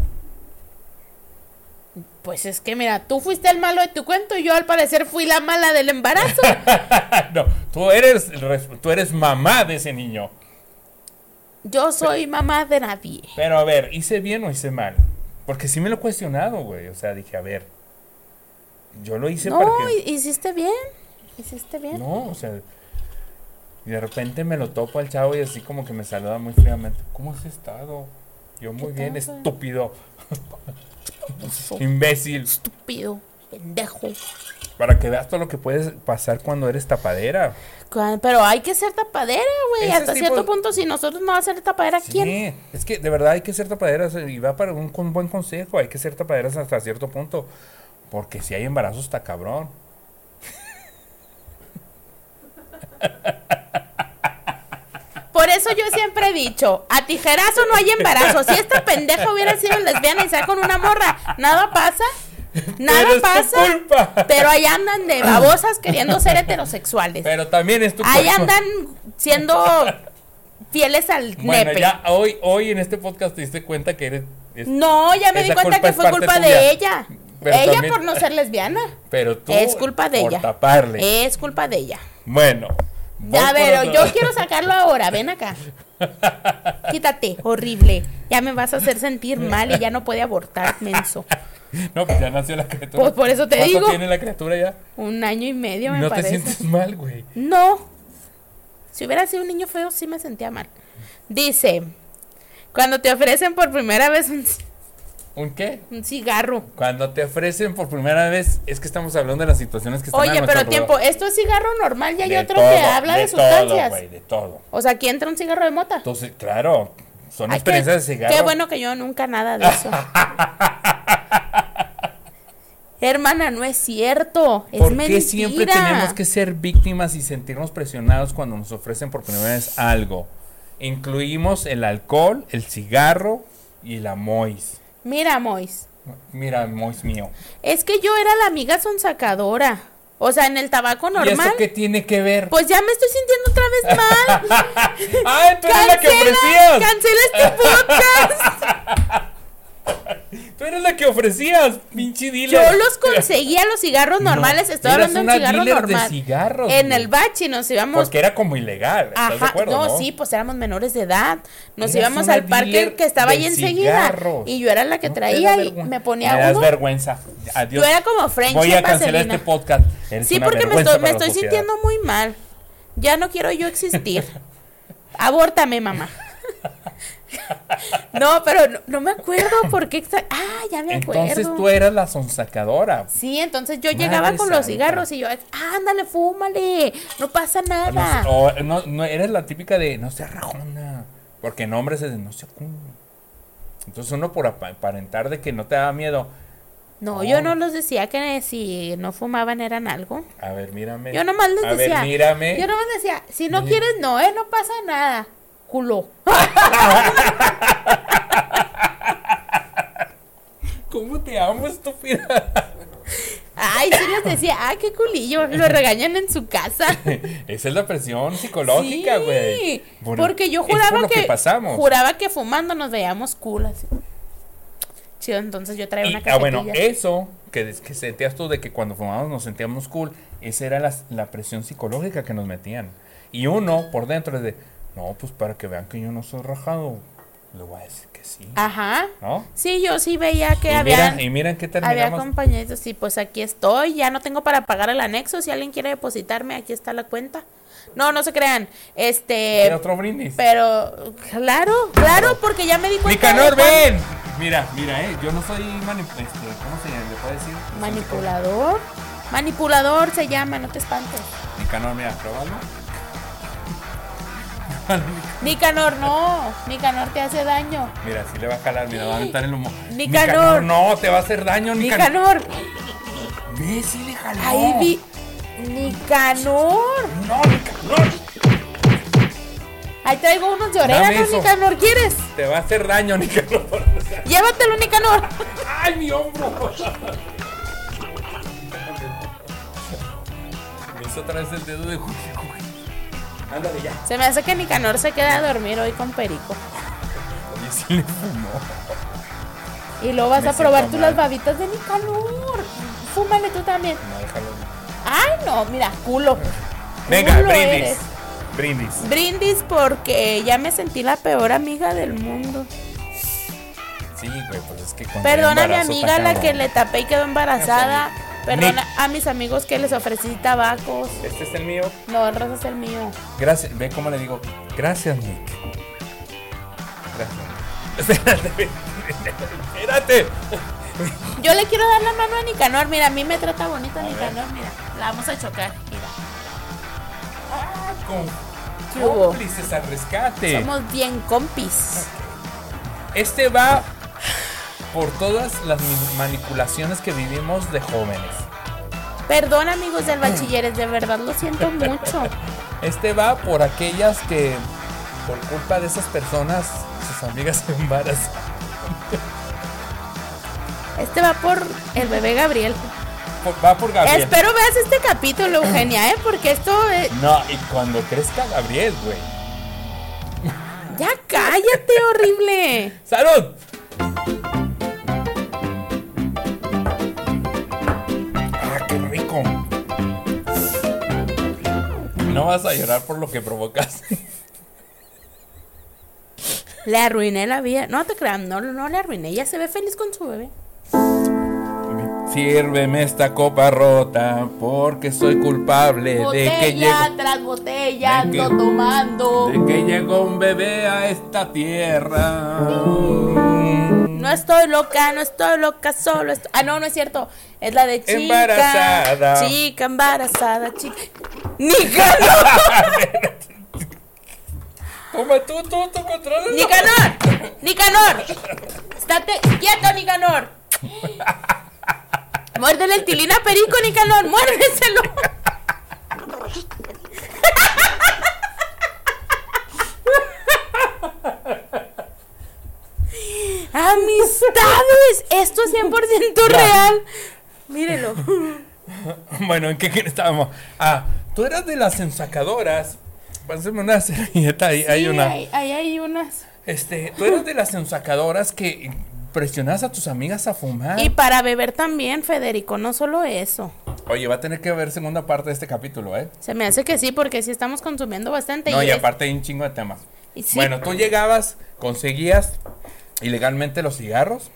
Pues es que mira, tú fuiste el malo de tu cuento y yo al parecer fui la mala del embarazo. No, tú eres, el res- tú eres mamá de ese niño. Yo soy mamá de nadie. Pero a ver, ¿hice bien o hice mal? Porque sí me lo he cuestionado, güey. O sea, dije, a ver, yo lo hice No, para que... hi- hiciste bien. Hiciste bien. No, o sea, y de repente me lo topo al chavo y así como que me saluda muy fríamente. ¿Cómo has estado? Yo muy ¿Qué bien, tal, güey? estúpido. Imbécil. Estúpido, pendejo. Para que veas todo lo que puede pasar cuando eres tapadera. Cu- Pero hay que ser tapadera, güey. Ese Hasta tipo cierto de- punto, si nosotros no vamos a ser tapadera, ¿quién? Sí, es que de verdad hay que ser tapaderas y va para un, con buen consejo, hay que ser tapaderas hasta cierto punto, porque si hay embarazo está cabrón. Por eso yo siempre he dicho, a tijerazo no hay embarazo. Si esta pendeja hubiera sido lesbiana y sea con una morra, nada pasa. Nada Pero es tu pasa. culpa. Pero ahí andan de babosas queriendo ser heterosexuales. Pero también es tu Ahí culpa. andan siendo fieles al Bueno, nepe. ya hoy, hoy en este podcast te diste cuenta que eres... es- No, ya me di esa cuenta culpa que es fue parte culpa tuya. de ella. Pero ella también- por no ser lesbiana. Pero tú Es culpa de por ella. taparle. Es culpa de ella. Bueno. voy A por ver, otro- yo quiero sacarlo ahora, ven acá. Quítate, horrible. Ya me vas a hacer sentir mal y ya no puede abortar, menso. No, pues ya nació la criatura. Pues por eso te ¿Cuánto digo. tiene la criatura ya? Un año y medio me No te parece. sientes mal, güey. No. Si hubiera sido un niño feo, sí me sentía mal. Dice, cuando te ofrecen por primera vez un, c- ¿Un qué? un cigarro. Cuando te ofrecen por primera vez, es que estamos hablando de las situaciones que están a Oye, nuestro pero tiempo, alrededor. ¿esto es cigarro normal? Ya hay De otro todo, que habla de, de sustancias. todo, güey, de todo. O sea, aquí entra un cigarro de mota. Entonces, claro, son Ay, experiencias qué, de cigarro. Qué bueno que yo nunca nada de eso. Hermana, no es cierto. Es ¿Por mentira. qué siempre tenemos que ser víctimas y sentirnos presionados cuando nos ofrecen por primera vez algo? Incluimos el alcohol, el cigarro y la mois. Mira, Mois. Mira, mois mío. Es que yo era la amiga sonsacadora. O sea, en el tabaco ¿Y normal. esto qué tiene que ver? Pues ya me estoy sintiendo otra vez mal. ¡Ay, tú eres la que ofrecías! Cancela este podcast. Tú eres la que ofrecías, pinche Yo dealer. los conseguía los cigarros No, normales. Estoy eras hablando de un una cigarro dealer normal. de cigarros, en güey. el bachi nos íbamos. Porque era como ilegal, ¿estás de Ajá, acuerdo, no, no? sí, pues éramos menores de edad. Nos Eras íbamos una al parque dealer que estaba de ahí enseguida. cigarros. Y yo era la que No, traía te da y vergüenza. me ponía Me das uno. vergüenza. Adiós. Yo era como French Voy a en cancelar vaselina. este podcast. Eres Sí, una porque me vergüenza estoy, me para la estoy sociedad. sintiendo muy mal. Ya no quiero yo existir. Abórtame, mamá. No, pero no, no me acuerdo por qué. exa- Ah, ya me acuerdo. Entonces tú eras la sonsacadora. Sí, entonces yo Madre llegaba con los santa. cigarros y yo, ándale, fúmale, no pasa nada. No, o, no, no, eres la típica de no seas rajona. Porque en hombres es de no se cum. Entonces uno por aparentar de que no te daba miedo. No, Oh. yo no los decía que si no fumaban eran algo. A ver, mírame. Yo nomás les A decía. ver, mírame. Yo nomás decía, si no Mira. quieres, no, eh, no pasa nada. Culo. ¿Cómo te amo, estúpida? Ay, sí les decía, ah, qué culillo. Lo regañan en su casa. Esa es la presión psicológica, Sí, güey. Por- porque yo es por juraba lo que, que pasamos. juraba que fumando nos veíamos cool así. Chido, entonces yo traía Y, una ah, cajetilla. bueno, eso que, que sentías tú de que cuando fumábamos nos sentíamos cool, esa era la, la presión psicológica que nos metían. Y uno por dentro es de, no, pues para que vean que yo no soy rajado, le voy a decir que sí. Ajá. ¿No? Sí, yo sí veía que y, había, mira, y miren qué había terminamos. compañeros y pues aquí estoy, ya no tengo para pagar el anexo, si alguien quiere depositarme, aquí está la cuenta. No, no se crean, este, ¿Qué otro brindis? pero, claro, claro, porque ya me di cuenta. Nicanor, de cuán- ven. Mira, mira, eh, yo no soy manip este, ¿cómo se le puede decir? Manipulador, manipulador se llama, no te espantes. Nicanor, mira, pruébalo. Nicanor, no, Nicanor te hace daño. Mira, si le va a jalar, mira, va a aventar el humo. Nicanor. no, te va a hacer daño, Nicanor. Nicanor, Ve, sí le jaló. ahí vi, Nicanor, No, Nicanor. ahí traigo unos de Dame orégano, eso. Nicanor, ¿quieres? Te va a hacer daño, Nicanor. Llévatelo, Nicanor. ¡Ay, mi hombro! Me hizo otra vez el dedo de Juji. Ándale ya. Se me hace que Nicanor se queda a dormir hoy con Perico. Oye, sí le fumó. Y luego vas Me a probar siento tú mal. las babitas de Nicanor. Fúmale tú también. No, déjalo. Ay, no, mira, culo. Venga, Culo brindis. eres. Brindis. Brindis porque ya me sentí la peor amiga del mundo. Sí, güey, pues es que cuando Perdona a mi embarazo amiga está la cabrón. que le tapé y quedó embarazada. Perdona Nick. a mis amigos que les ofrecí tabacos. Este es el mío. No, el rosa es el mío. Gracias, ve cómo le digo. Gracias, Nick. Gracias. Espérate, espérate. Yo le quiero dar la mano a Nicanor. Mira, a mí me trata bonito A ver. Nicanor. Mira, la vamos a chocar. Mira. Ah, con ¿Qué hubo? cómplices al rescate. Somos bien compis. Este va por todas las mi- manipulaciones que vivimos de jóvenes. Perdón, amigos del bachilleres, de verdad lo siento mucho. Este va por aquellas que, por culpa de esas personas, sus amigas se embarazan. Este va por el bebé Gabriel. Por- Va por Gabriel. Espero veas este capítulo, Eugenia, ¿eh? Porque esto... eh, No, y cuando crezca Gabriel, güey. Ya cállate, horrible. ¡Salud! ¡Ah, qué rico! No vas a llorar por lo que provocas. Le arruiné la vida. No te creas, no, no le arruiné. Ella se ve feliz con su bebé. Sírveme esta copa rota porque soy culpable de que Botella llegó, tras botella, de que- ando tomando. de que llegó un bebé a esta tierra. No estoy loca, no estoy loca, solo estoy... Ah, no, no es cierto. Es la de chica. Embarazada. Chica embarazada, chica. ¡Nicanor! Toma tú, tú, tú controlas. ¡Nicanor! ¡Nicanor! ¡Estate quieto, Nicanor! Muérdele el tilín a Perico, Nicanor, muérdeselo. Amistades, esto es cien por ciento Ya. real. Mírelo. Bueno, ¿en qué, qué estábamos? Ah, tú eras de las ensacadoras. Pásame una servilleta, ahí hay Sí, una. Ahí, ahí hay unas. Este, tú eras de las ensacadoras que presionabas a tus amigas a fumar. Y para beber también, Federico, no solo eso. Oye, va a tener que haber segunda parte de este capítulo, ¿eh? Se me hace que sí, porque sí estamos consumiendo bastante. No, y es- aparte hay un chingo de temas. y sí, Bueno, tú llegabas, conseguías ilegalmente los cigarros.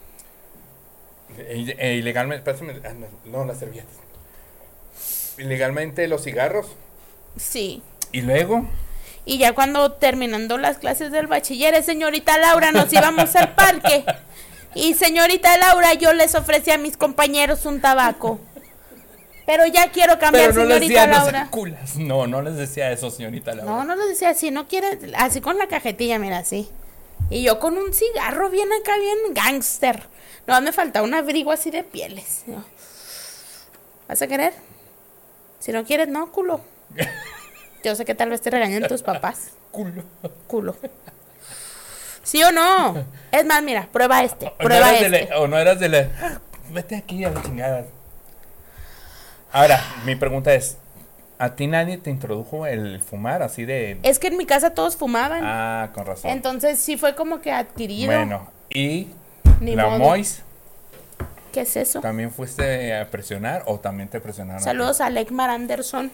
E, e ilegalmente, pásame, ah, no, no, las servilletas. Ilegalmente los cigarros. sí. Y luego, Y ya cuando terminando las clases del bachiller, señorita Laura, nos íbamos al parque. Y señorita Laura, yo les ofrecí a mis compañeros un tabaco. Pero ya quiero cambiar, pero no les señorita decía, no Laura. sean culas. No, no les decía eso, señorita Laura. No, no les decía así, no quiere, así con la cajetilla, mira, así. Y yo con un cigarro bien acá, bien gángster. No, me faltaba un abrigo así de pieles. Yo, ¿vas a querer? Si no quieres, no, culo. Yo sé que tal vez te regañen tus papás. Culo. Culo. ¿Sí o no? Es más, mira, prueba este. Prueba o, no este. La, o no eras de la... Ah, vete aquí a la chingada. Ahora, mi pregunta es... ¿A ti nadie te introdujo el fumar así de...? Es que en mi casa todos fumaban. Ah, con razón. Entonces sí fue como que adquirido. Bueno, y... Ni la modo. Mois... ¿Qué es eso? ¿También fuiste a presionar o también te presionaron? Saludos a Lekmar Anderson.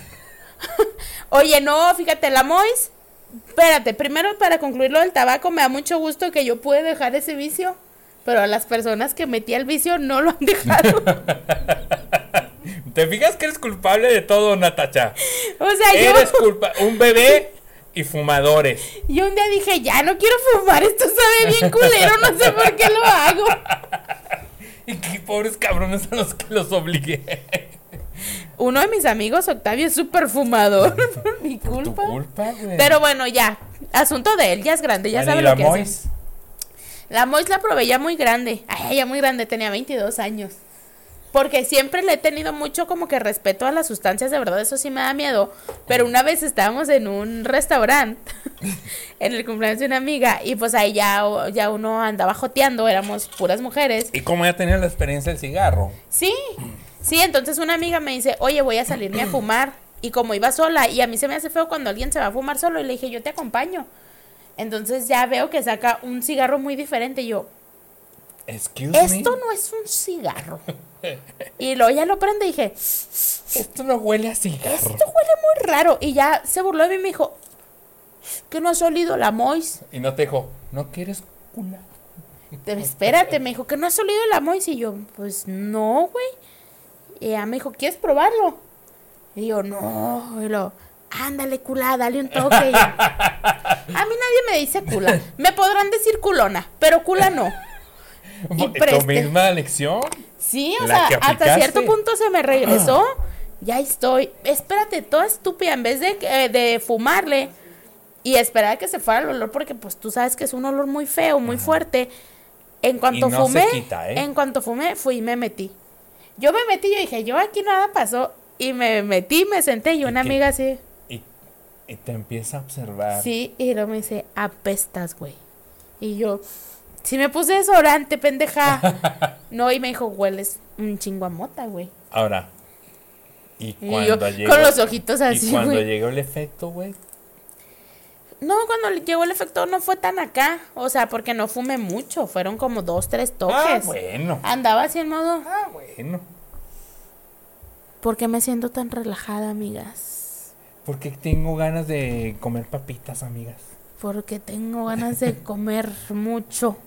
Oye, no, fíjate, la Mois. Espérate, primero para concluir lo del tabaco, me da mucho gusto que yo pude dejar ese vicio. Pero a las personas que metí al vicio no lo han dejado. ¿Te fijas que eres culpable de todo, Natacha? O sea, eres yo... culpa un bebé y fumadores. Yo un día dije, ya no quiero fumar, esto sabe bien culero, no sé por qué lo hago. Y qué pobres cabrones a los que los obligué. Uno de mis amigos, Octavio, es súper fumador. Por mi Por tu culpa. culpa, güey. Pero bueno, ya. Asunto de él, ya es grande, ya Bueno, sabe ¿y lo la que Mois? hace. La Mois la probé ya muy grande. Ay, ya muy grande, tenía veintidós años. Porque siempre le he tenido mucho como que respeto a las sustancias, de verdad, eso sí me da miedo. Pero una vez estábamos en un restaurante, en el cumpleaños de una amiga, y pues ahí ya, ya uno andaba joteando, éramos puras mujeres. ¿Y cómo ya tenía la experiencia del cigarro? Sí, sí, entonces una amiga me dice, oye, voy a salirme a fumar. Y como iba sola, y a mí se me hace feo cuando alguien se va a fumar solo, y le dije, yo te acompaño. Entonces ya veo que saca un cigarro muy diferente, y yo, Excuse esto me. no es un cigarro. Y luego ya lo prende y dije, Esto no huele a cigarro. esto huele muy raro. Y ya se burló de mí y me dijo, ¿que no has olido la Mois? Y no te dijo, ¿no quieres cula? Espérate, me dijo, ¿que no has olido la Mois? Y yo, pues no, güey. Y ella me dijo, ¿quieres probarlo? Y yo, no. Y lo, ándale, cula, dale un toque. Y yo, a mí nadie me dice cula. Me podrán decir culona, pero cula no. Y ¿Tu preste. misma lección? Sí, o ¿La sea, que hasta aplicaste? cierto punto se me regresó. Ya estoy. Espérate, toda estúpida, en vez de, eh, de fumarle y esperar a que se fuera el olor, porque pues tú sabes que es un olor muy feo, muy fuerte. En cuanto Y no fumé, se quita, ¿eh? en cuanto fumé, fui y me metí. Yo me metí, yo dije, yo aquí nada pasó. Y me metí, me senté y una qué? amiga así, Y, y te empieza a observar. sí, y luego me dice, apestas, güey. Y yo, sí me puse desodorante, pendeja. No, y me dijo, hueles un chingo a mota, güey. Ahora, y Y cuando yo, llegó... con los ojitos así, Y cuando güey. llegó el efecto, güey. No, cuando le llegó el efecto no fue tan acá. O sea, porque no fumé mucho. Fueron como dos, tres toques. Ah, bueno. Andaba así en modo. Ah, bueno. ¿Por qué me siento tan relajada, amigas? Porque tengo ganas de comer papitas, amigas. Porque tengo ganas de comer mucho.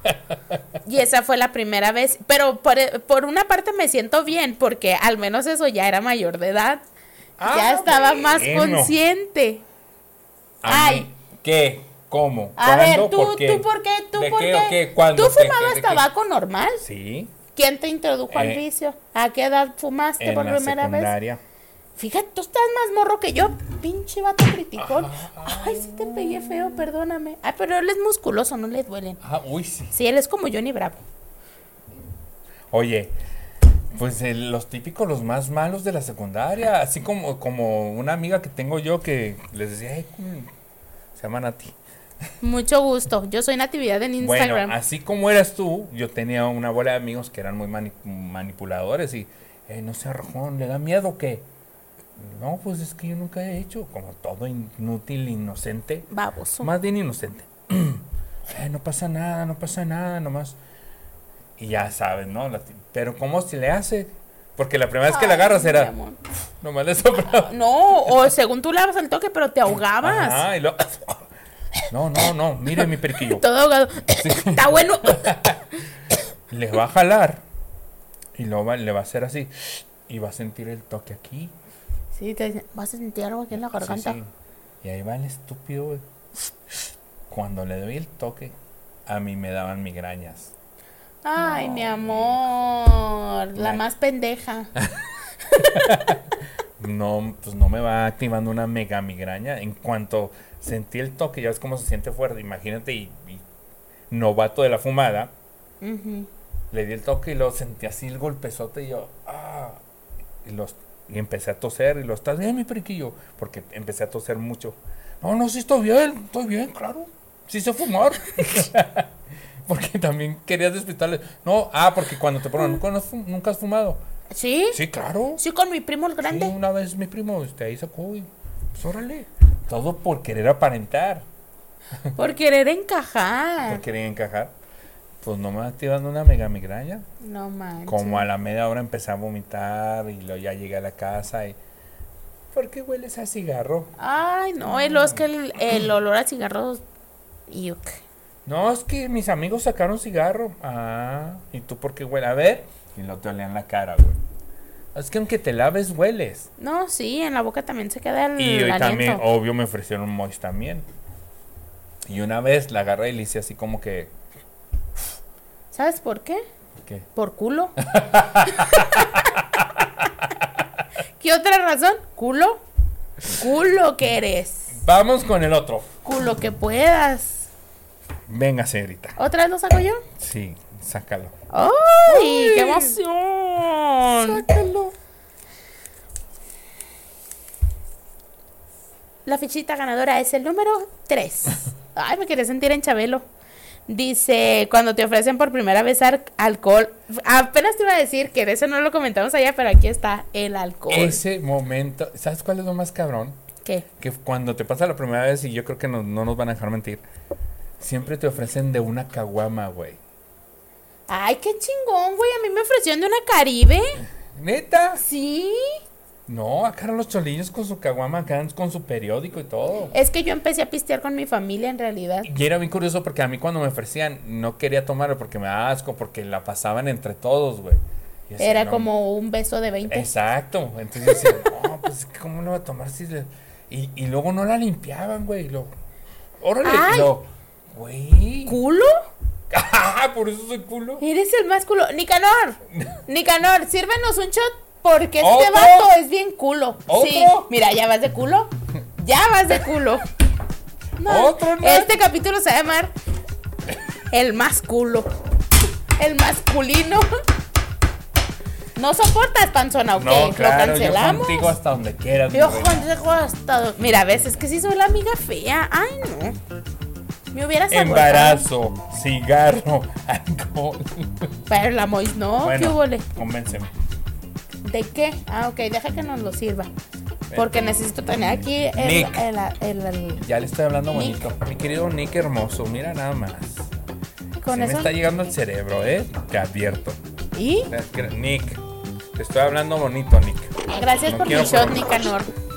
Y esa fue la primera vez. Pero por, por una parte me siento bien, porque al menos eso ya era mayor de edad. Ah, ya estaba más bueno. consciente. A Ay. mí, ¿qué? ¿Cómo? A ver, ¿Cuándo? tú, ¿Por qué? tú, ¿por qué? ¿Tú, ¿De por qué qué? o qué? ¿Cuándo? ¿Tú ¿De qué? fumabas ¿De qué? tabaco normal? Sí. ¿Quién te introdujo al Eh, vicio? ¿A qué edad fumaste En por la primera vez? secundaria. Fíjate, tú estás más morro que yo, pinche vato criticón. Ay, sí te pegué feo, perdóname. Ay, pero él es musculoso, no le duelen. Ah, uy, sí. Sí, él es como Johnny Bravo. Oye, pues el- los típicos, los más malos de la secundaria. Así como, como una amiga que tengo yo que les decía, "Ay, mm", se llama Nati. Mucho gusto. Yo soy Natividad en Instagram. Bueno, así como eras tú, yo tenía una bola de amigos que eran muy mani- manipuladores y, eh, no sé, Arjón, ¿le da miedo o qué? No, pues es que yo nunca he hecho, como todo inútil, inocente, Baboso. más bien inocente. Eh, no pasa nada, no pasa nada, nomás. Y ya sabes, ¿no? La ti- Pero ¿cómo se le hace? Porque la primera vez que la Ay, agarras mi era, amor. nomás le soplaba. No, o según tú le dabas el toque, pero te ahogabas. Ajá, y lo... No, no, no, mire mi periquillo. Todo ahogado. Está bueno. Le va a jalar y lo va, le va a hacer así y va a sentir el toque aquí. Sí, te dicen, vas a sentir algo aquí en la Sí, garganta. sí. Y ahí va el estúpido, güey. Cuando le doy el toque, a mí me daban migrañas. Ay, mi amor. La Ay. más pendeja. No, pues no me va activando una mega migraña. En cuanto sentí el toque, ya ves cómo se siente fuerte. Imagínate y, y novato de la fumada, Ujú. le di el toque y lo sentí así el golpezote y yo, ah, y, los, y empecé a toser y lo, ¿estás bien, mi periquillo? Porque empecé a toser mucho. No, no, sí estoy bien, estoy bien, claro, sí sé fumar. Porque también querías despistarle. No, ah, porque cuando te ponen, ¿nunca, has fu- nunca has fumado? ¿Sí? Sí, claro. Sí, con mi primo el Sí, grande. una vez mi primo, este, ahí sacó y, pues órale. Todo por querer aparentar, Por querer encajar. por querer encajar. Pues no me va activando una mega migraña. No manches. Como a la media hora empecé a vomitar y luego ya llegué a la casa y... ¿Por qué hueles a cigarro? Ay, no, el es que el, el olor a cigarros. Yuk. No, es que mis amigos sacaron cigarro. Ah, ¿y tú por qué hueles? A ver. Y lo te olían la cara, güey. Es que aunque te laves, hueles. No, sí, en la boca también se queda el, Y hoy aliento. también, obvio, me ofrecieron moist también. Y una vez la agarré y le hice así como que... ¿Sabes por qué? ¿Qué? Por culo. ¿Qué otra razón? Culo. Culo que eres. Vamos con el otro. Culo que puedas. Venga, señorita. ¿Otra vez lo saco yo? Sí, sácalo. ¡Ay! Ay. ¡Qué emoción! Sácalo. La fichita ganadora es el número tres. Ay, me quería sentir en Chabelo. Dice, cuando te ofrecen por primera vez ar- alcohol. Apenas te iba a decir que de eso no lo comentamos allá, pero aquí está el alcohol. Ese momento, ¿sabes cuál es lo más cabrón? ¿Qué? Que cuando te pasa la primera vez, y yo creo que no, no nos van a dejar mentir, siempre te ofrecen de una caguama, güey. Ay, qué chingón, güey. A mí me ofrecieron de una Caribe. ¿Neta? Sí. No, acá eran los cholillos con su caguama, acá con su periódico y todo. Es que yo empecé a pistear con mi familia en realidad. Y era bien curioso porque a mí cuando me ofrecían no quería tomarlo porque me daba asco, porque la pasaban entre todos, güey. Y decía, Era no, como un beso de veinte. exacto. Entonces yo decía, no, pues es que cómo lo va a tomar si le... Y, y luego no la limpiaban, güey. y Lo... Órale, Ay. y lo... Güey. ¿Culo? Por eso soy culo. Eres el más culo. Nicanor. Nicanor, sírvenos un shot porque este ¿Otro? vato es bien culo. ¿Otro? Sí. Mira, ya vas de culo. Ya vas de culo. No, ¿Otro, no? Este capítulo se va a llamar El más culo. El masculino. ¿No soportas, panzona, o qué? No, ¿Lo claro, yo cancelamos? contigo hasta donde quieras. mi Yo reina. contigo hasta do- Mira, a veces que sí soy la amiga fea. Ay, no. Me hubieras abortado. Embarazo, cigarro, alcohol. Pero la Mois no. ¿Qué hubo? Bueno, convénceme. ¿De qué? Ah, ok, deja que nos lo sirva. Porque necesito tener aquí el... Nick. el, el- el- Ya le estoy hablando Nick. bonito. Mi querido Nick hermoso, mira nada más. con Se me eso. está llegando el cerebro, ¿eh? Te advierto. ¿Y? Nick, te estoy hablando bonito, Nick. Gracias No por mi quiero shot, problemas. Nicanor.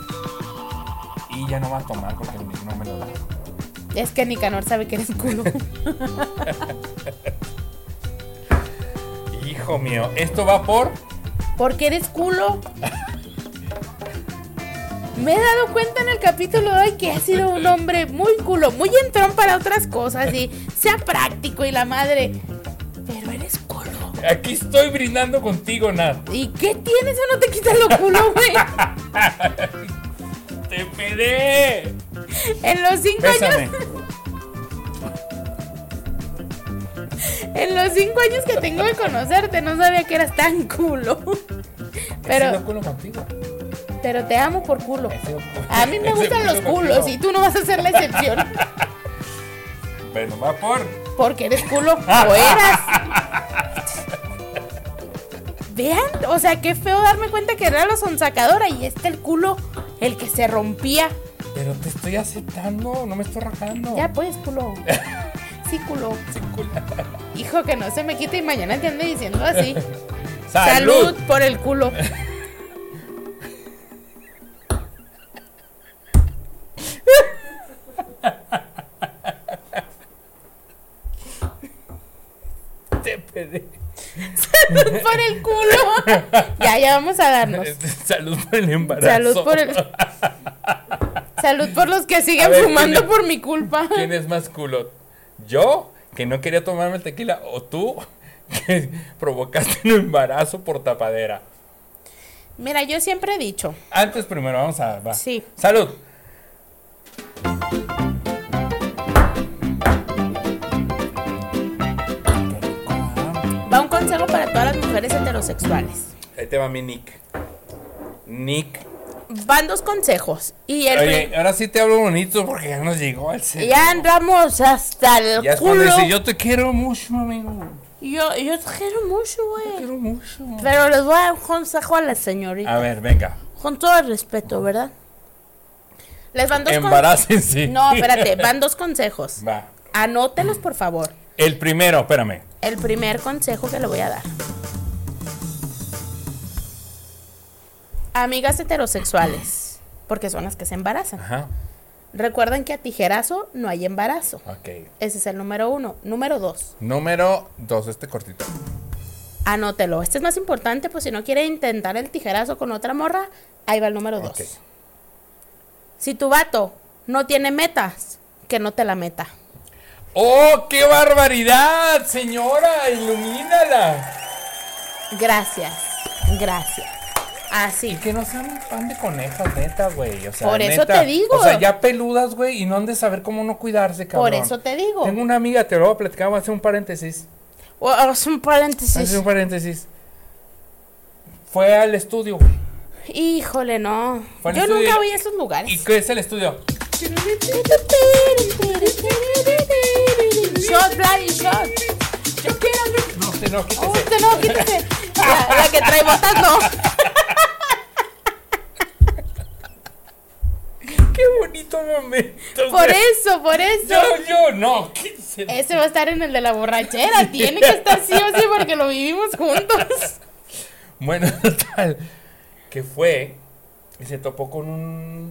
Y ya no va a tomar porque Nick no me lo da. Es que Nicanor sabe que eres culo. Hijo mío, esto va por... Porque eres culo. Me he dado cuenta en el capítulo de hoy que has sido un hombre muy culo, muy entrón para otras cosas y sea práctico y la madre. Pero eres culo. Aquí estoy brindando contigo, Nat. ¿Y qué tienes? Eso no te quita lo culo, güey. ¡Te pedé! En los cinco Bésame. años. En los cinco años que tengo de conocerte, no sabía que eras tan culo. He Pero, sido culo contigo. pero te amo por culo. He sido culo- A mí me he sido gustan los culo culos contigo. y tú no vas a ser la excepción. Bueno, va por... Porque eres culo o eras. Vean, o sea, qué feo darme cuenta que era la sonsacadora y este el culo, el que se rompía. Pero te estoy aceptando, no me estoy rajando. Ya pues, culo. Sí, culo. Sí, culo. Hijo, que no se me quite y mañana te ande diciendo así. ¡Salud! Salud por el culo. Te pedé. Salud por el culo. Ya, ya vamos a darnos. Salud por el embarazo. Salud por el. Salud por los que siguen A ver, fumando ¿quién- por mi culpa. ¿Quién es más culo? ¿Yo, que no quería tomarme el tequila? ¿O tú, que provocaste un embarazo por tapadera? Mira, yo siempre he dicho. Antes primero, vamos a... Va. Sí. ¡Salud! mujeres heterosexuales. Ahí te va mi Nick. Nick. Van dos consejos. Y el Oye, prim- ahora sí te hablo bonito porque ya nos llegó al centro. ya andamos hasta el Ya es cuando culo. dice, yo te quiero mucho, amigo. Yo, yo te quiero mucho, Te güey. quiero mucho. Pero les voy a dar un consejo a la señorita. A ver, venga. Con todo el respeto, ¿verdad? Les van dos consejos. Embarácense. No, espérate, van dos consejos. Va. Anótelos, por favor. El primero, espérame. El primer consejo que le voy a dar. Amigas heterosexuales, porque son las que se embarazan. Ajá. Recuerden que a tijerazo no hay embarazo. Ok. Ese es el número uno. Número dos, Número dos, este cortito. anótelo. Este es más importante, pues si no quiere intentar el tijerazo con otra morra, ahí va el número dos. Ok. Si tu vato no tiene metas, que no te la meta. ¡Oh, qué barbaridad, señora! ¡Ilumínala! Gracias, gracias. Así. Y que no sean pan de conejas, neta, güey. O sea, Por eso neta, te digo. O sea, ya peludas, güey, y no han de saber cómo no cuidarse, cabrón. Por eso te digo. Tengo una amiga, te lo voy a platicar, voy a hacer un paréntesis. O- o es un paréntesis. Voy a hacer un paréntesis. Fue al estudio, güey. Híjole, no. Fue al Yo estudio nunca y- voy a esos lugares. ¿Y qué es el estudio? Shot, Vlad, shot. Yo quiero. No, usted no, quítese. Oh, usted no, quítese. La, la que trae botas, no. Qué bonito momento, Por güey. eso, por eso. Yo, yo, no, quítese. Ese va a estar en el de la borrachera. Tiene que estar sí o sí porque lo vivimos juntos. Bueno, total. Que fue y se topó con un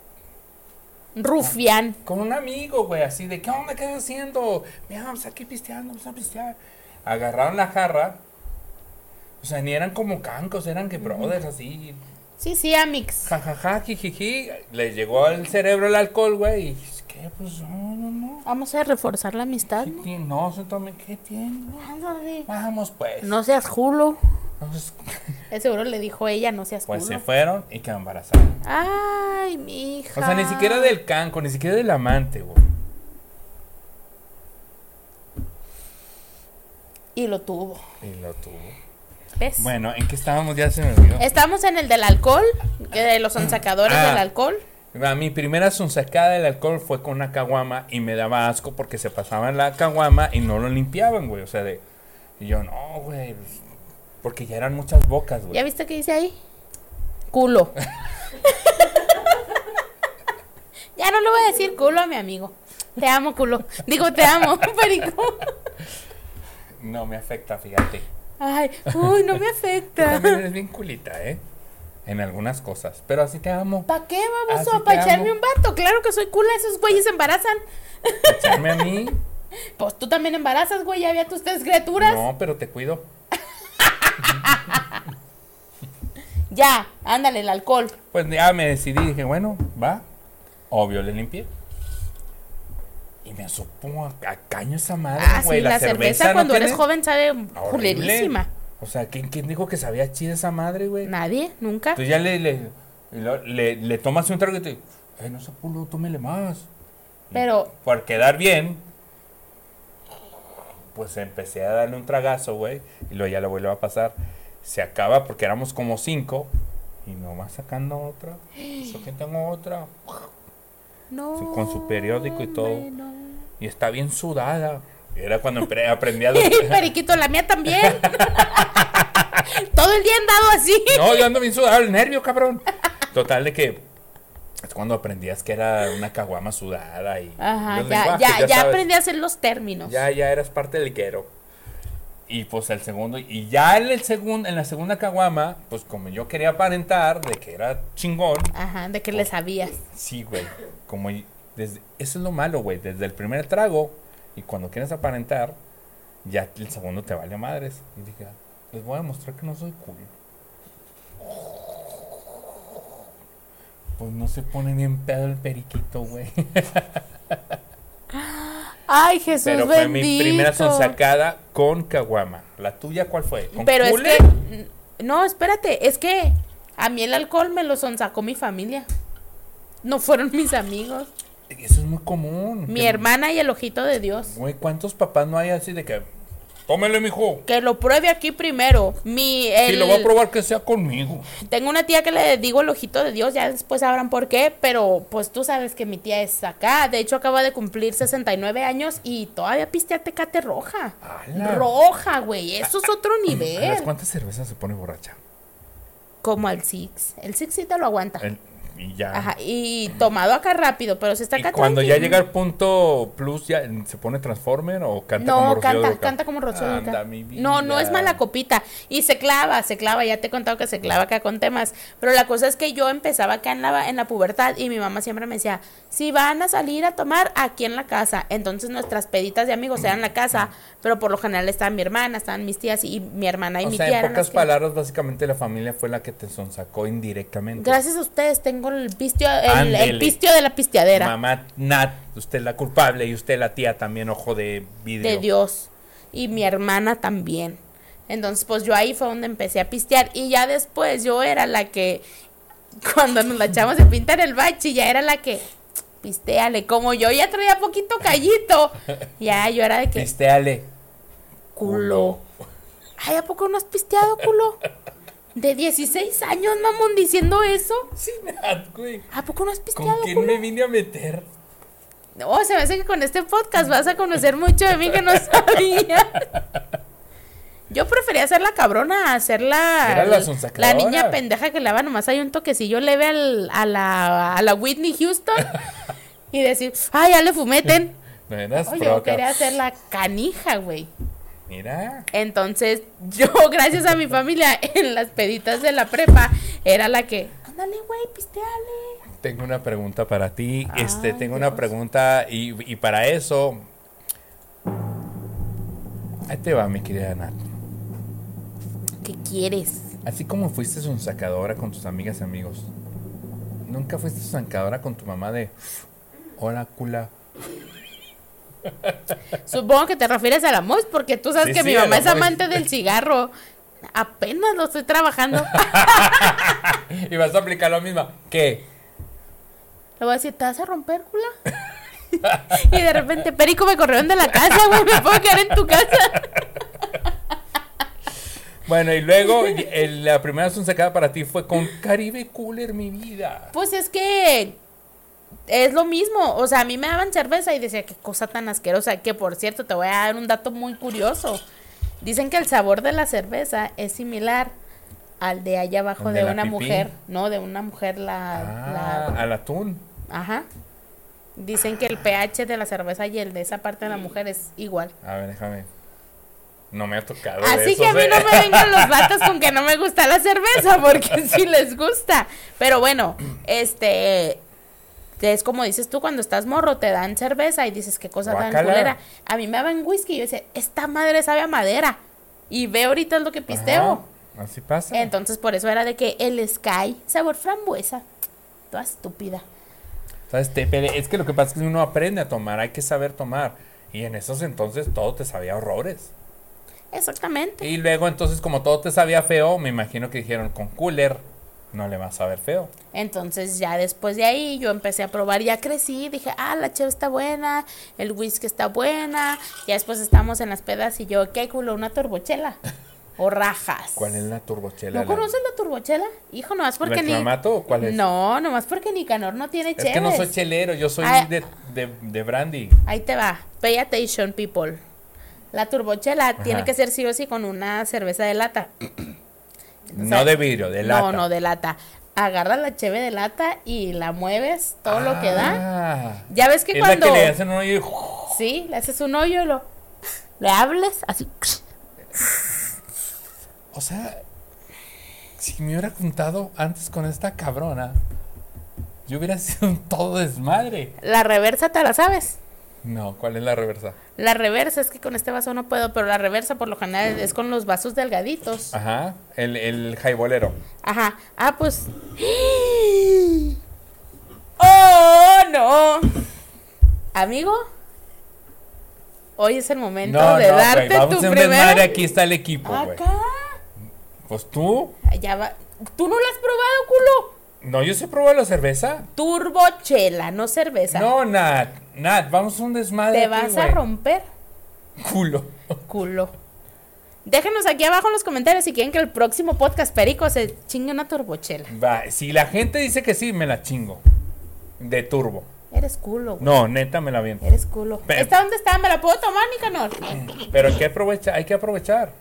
Rufián. con un amigo, güey, así de, ¿qué onda? ¿Qué estás haciendo? Mira, vamos aquí pisteando, vamos a pistear. Agarraron la jarra. O sea, ni eran como cancos, eran que brothers, así. Sí, sí, Amix. Jajaja, jijiji. Les llegó al cerebro el alcohol, güey. Y, ¿qué? Pues, no, no, no. Vamos a reforzar la amistad. ¿Qué tiene? No, se tome, ¿qué tiene? Ándale. Vamos, pues. No seas julo. Entonces, De seguro le dijo ella, no seas pues culo. se fueron y quedó embarazada. Ay, mi hija. O sea, ni siquiera del canco, ni siquiera del amante, güey. Y lo tuvo. Y lo tuvo. ¿Ves? Bueno, ¿en qué estábamos? Ya se me olvidó. Estamos en el del alcohol, que de los sonsacadores Ah. del alcohol. A mi primera sonsacada del alcohol fue con una caguama y me daba asco porque se pasaban la caguama y no lo limpiaban, güey. O sea, de... Y yo, no, güey. pues, porque ya eran muchas bocas, güey. ¿Ya viste qué dice ahí? Culo. Ya no le voy a decir culo a mi amigo. Te amo, culo. Digo, te amo, perico. No me afecta, fíjate. Ay, uy, no me Tú afecta. también eres bien culita, ¿eh? En algunas cosas. Pero así te amo. ¿Para qué, vamos Así a pa' te echarme amo. un vato? Claro que soy cula, esos güeyes se embarazan. Echarme a mí. Pues tú también embarazas, güey, ya había tus tres criaturas. No, pero te cuido. Ya, ándale, el alcohol. Pues ya me decidí, dije, bueno, va. Obvio, le limpié. Y me supo a, a caño esa madre, Ah, güey. sí, la, cerveza, ¿no cuando eres tiene? joven sabe Horrible. culerísima. O sea, ¿quién, quién dijo que sabía chida esa madre, güey? Nadie, nunca. Entonces ya le, le, le, le, le tomas un trago y te... Eh, no se pulo, tómele más. Pero, Por quedar bien, pues empecé a darle un tragazo, güey. Y luego ya le vuelvo a pasar. Se acaba porque éramos como cinco. Y nomás sacando otra. Eso que tengo otra. no. Sí, con su periódico y todo. hombre, no. Y está bien sudada. Y era cuando empre- aprendí a... Periquito, la mía también. Todo el día he andado así. No, yo ando bien sudado el nervio, cabrón. Total de que es cuando aprendías que era una caguama sudada y Ajá, los ya, lenguajes, ya, ya sabes. aprendí a hacer los términos. Ya, ya eras parte del guero. Y pues el segundo, y ya en el segundo, en la segunda caguama, pues como yo quería aparentar de que era chingón, Ajá, de que le sabías. sí, güey. Como y- desde, eso es lo malo, güey. Desde el primer trago, y cuando quieres aparentar, ya el segundo te vale madres. Y dije, "Ah, les voy a demostrar que no soy cool. Pues no se pone bien pedo el periquito, güey. Ay, Jesús Pero fue bendito. mi primera sonsacada con caguama. ¿La tuya cuál fue? ¿Con Pero es cooler? que, no, espérate, es que a mí el alcohol me lo sonsacó mi familia. No fueron mis amigos. Eso es muy común. Mi Que- hermana y el ojito de Dios. Güey, ¿cuántos papás no hay así de que Tómele, mijo. Que lo pruebe aquí primero. Mi, el... Si lo va a probar, que sea conmigo. Tengo una tía que le digo el ojito de Dios, ya después sabrán por qué, pero pues tú sabes que mi tía es acá. De hecho, acaba de cumplir sesenta y nueve años y todavía pistea Tecate roja. ¡Hala! Roja, güey. Eso es otro nivel. ¿A las cuántas cervezas se pone borracha? Como al Six. El Six sí te lo aguanta. El... Y ya. Ajá, y tomado acá rápido, pero se está acá. Y cuando tranquilo. Ya llega al punto plus, ¿ya se pone Transformer o canta no, como Rocío canta, Dúrcal? canta como Rocío Anda, Dúrcal. mi vida. No, no es mala copita. Y se clava, se clava, ya te he contado que se clava acá con temas. Pero la cosa es que yo empezaba acá en la, en la pubertad y mi mamá siempre me decía, si van a salir a tomar aquí en la casa. Entonces nuestras peditas de amigos eran en la casa, pero por lo general estaban mi hermana, estaban mis tías y mi hermana y o mi sea, tía. En pocas palabras, básicamente la familia fue la que te sonsacó indirectamente. Gracias a ustedes tengo el pistio, el, el pistio de la pisteadera. Mamá Nat, usted es la culpable y usted la tía también, ojo de vidrio. De Dios. Y mi hermana también. Entonces, pues yo ahí fue donde empecé a pistear. Y ya después yo era la que, cuando nos la echamos de pinta en el bachi, ya era la que, pistéale. Como yo ya traía poquito callito, ya yo era de que, pistéale. Culo. Ay, ¿a poco no has pisteado, culo? De dieciséis años, mamón, diciendo eso. Sí, Nat, güey. ¿A poco no has pisteado, ¿Con quién culo? me vine a meter? No, se me hace que con este podcast vas a conocer mucho de mí que no sabía. Yo prefería ser la cabrona a ser la, Era la, la niña pendeja que le daba nomás hay un toquecillo leve al, a, la, a la Whitney Houston y decir, ay, ya le fumeten. No eras Oye, proca. yo quería ser la canija, güey. Mira. Entonces, yo, gracias a mi familia, en las peditas de la prepa, era la que, ándale, güey, pisteale. Tengo una pregunta para ti. Ay, este, tengo Dios. una pregunta y, y para eso. Ahí te va, mi querida Nat. ¿Qué quieres? Así como fuiste sonsacadora con tus amigas y amigos, ¿nunca fuiste sonsacadora con tu mamá de hola, cula? Supongo que te refieres a la Mois, porque tú sabes Sí, que sí, mi a mamá la es Mois. amante del cigarro. Apenas lo estoy trabajando. Y vas a aplicar lo mismo. ¿Qué? Le voy a decir, ¿te vas a romper, cula? Y de repente, Perico, me corrieron de la casa, güey, me puedo quedar en tu casa. Bueno, y luego el- la primera sonsacada para ti fue con Caribe Cooler, mi vida. Pues es que es lo mismo, o sea, a mí me daban cerveza y decía, qué cosa tan asquerosa, que por cierto, te voy a dar un dato muy curioso. Dicen que el sabor de la cerveza es similar al de allá abajo ¿El de, de la una pipí? mujer, ¿no? De una mujer la... Ah, la al atún. Ajá. Dicen que el pH de la cerveza y el de esa parte de la mujer es igual. A ver, déjame. No me ha tocado. Así eso, que a mí ¿eh? no me vengan los vatos con que no me gusta la cerveza, porque sí les gusta. Pero bueno, este... es como dices tú, cuando estás morro te dan cerveza y dices, qué cosa tan Guácala. culera. A mí me daban whisky y yo decía, esta madre sabe a madera. Y ve ahorita es lo que pisteo. Ajá, así pasa. Entonces por eso era de que el Sky, sabor frambuesa. Toda estúpida. ¿Sabes? Te pele- es que lo que pasa es que uno aprende a tomar, hay que saber tomar. Y en esos entonces todo te sabía horrores. Exactamente. Y luego entonces como todo te sabía feo, me imagino que dijeron, con cooler no le va a saber feo. Entonces ya después de ahí yo empecé a probar, ya crecí, dije, ah, la cheve está buena, el whisky está buena, ya después estamos en las pedas y yo, ¿qué culo? ¿Una turbochela? ¿O rajas? ¿Cuál es la turbochela? ¿No La- conoces la turbochela? Hijo, nomás porque ¿La ni... clamato o cuál es? No, nomás porque Nicanor no tiene Es cheves. que no soy chelero, yo soy Ay. de, de, de brandy. Ahí te va, pay attention people. La turbochela Ajá. tiene que ser sí o sí con una cerveza de lata. No de vidrio, de lata. No, no, de lata. Agarra la cheve de lata y la mueves todo lo que da. Ah, Ya ves que es cuando... la que le hacen un hoyo y- Sí, le haces un hoyo y lo... Le hables así. O sea, si me hubiera juntado antes con esta cabrona, yo hubiera sido un todo desmadre. La reversa te la sabes. No, ¿cuál es la reversa? La reversa es que con este vaso no puedo, pero la reversa por lo general es con los vasos delgaditos. Ajá, el, el jaibolero. Ajá. Ah, pues... ¡Oh, no! Amigo, hoy es el momento No, de no, güey, darte vamos a tu hacer un primera... desmadre, aquí está el equipo, güey. Acá. Pues tú. Ya va. ¿Tú no la has probado, culo? No, yo sé probar la cerveza. Turbochela, no cerveza. No, Nat, Nat, vamos a un desmadre Te aquí, vas a güey. romper, Culo. culo. Déjenos aquí abajo en los comentarios si quieren que el próximo podcast Perico se chingue una turbochela. Va, si la gente dice que sí, me la chingo. De turbo. Eres culo, güey. No, neta me la viento. Eres culo. Pe- ¿Esta dónde está? ¿Me la puedo tomar, Nicanor? Pero hay que aprovechar, hay que aprovechar.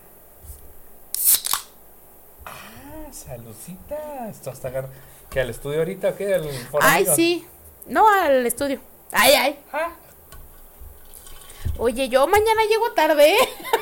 Ah, saludcita. Esto hasta agar- ¿Qué, al estudio ahorita o qué? ¿Al foro Ay, amigos? sí. No, al estudio. Ay, ay. Ah. Oye, yo mañana llego tarde.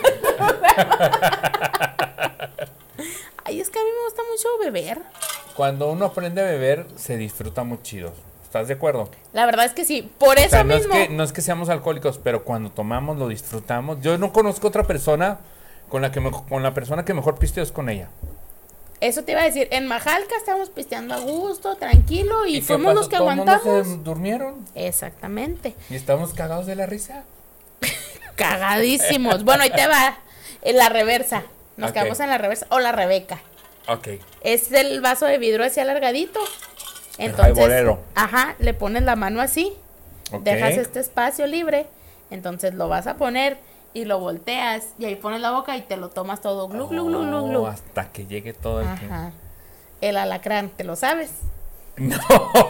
Ay, es que a mí me gusta mucho beber. Cuando uno aprende a beber, se disfruta muy chido. ¿Estás de acuerdo? La verdad es que sí. Por eso O sea, no mismo. es que no es que seamos alcohólicos, pero cuando tomamos lo disfrutamos. Yo no conozco otra persona con la que me- con la persona que mejor pisteo es con ella. Eso te iba a decir. En Majalca estábamos pisteando a gusto, tranquilo. Y, qué fuimos pasó? los que Todo el mundo aguantamos. se durmieron Exactamente. y estamos cagados de la risa. Cagadísimos. Bueno, ahí te va. En la reversa. Nos Ok. quedamos en la reversa. O la Rebeca. Ok. Es el vaso de vidrio así alargadito. El Entonces, jaibolero. ajá, le pones la mano así. Ok. Dejas este espacio libre. Entonces lo vas a poner y lo volteas. Y ahí pones la boca y te lo tomas todo. Glu, glu, glu, glu, glu. Oh, hasta que llegue todo el tiempo. Ajá. El alacrán, ¿te lo sabes? No.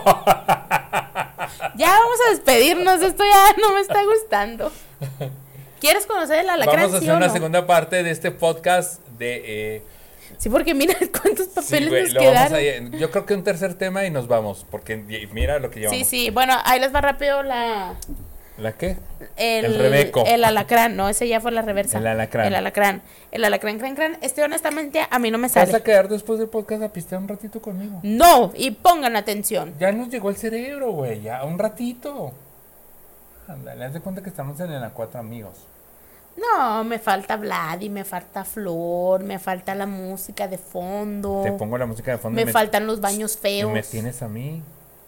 Ya vamos a despedirnos. Esto ya no me está gustando. ¿Quieres conocer el alacrán? Vamos a sí hacer o una no? segunda parte de este podcast de eh, Sí, porque mira cuántos sí, papeles güey, nos lo vamos quedaron. a- yo creo que un tercer tema y nos vamos, porque y- mira lo que llevamos. Sí, sí. Bueno, ahí les va rápido la... ¿La qué? El, El rebeco. El alacrán, no, ese ya fue la reversa. El alacrán. El alacrán. El alacrán, crán, crán. Este honestamente a mí no me ¿Te vas sale. a quedar después del podcast a pistear un ratito conmigo? No, y pongan atención. Ya nos llegó el cerebro, güey, ya, un ratito. Ándale, haz de cuenta que estamos en la cuatro amigos. No, me falta Vladi, me falta Flor, me falta la música de fondo. Te pongo la música de fondo Oh. Me y faltan los baños y feos. me tienes a mí.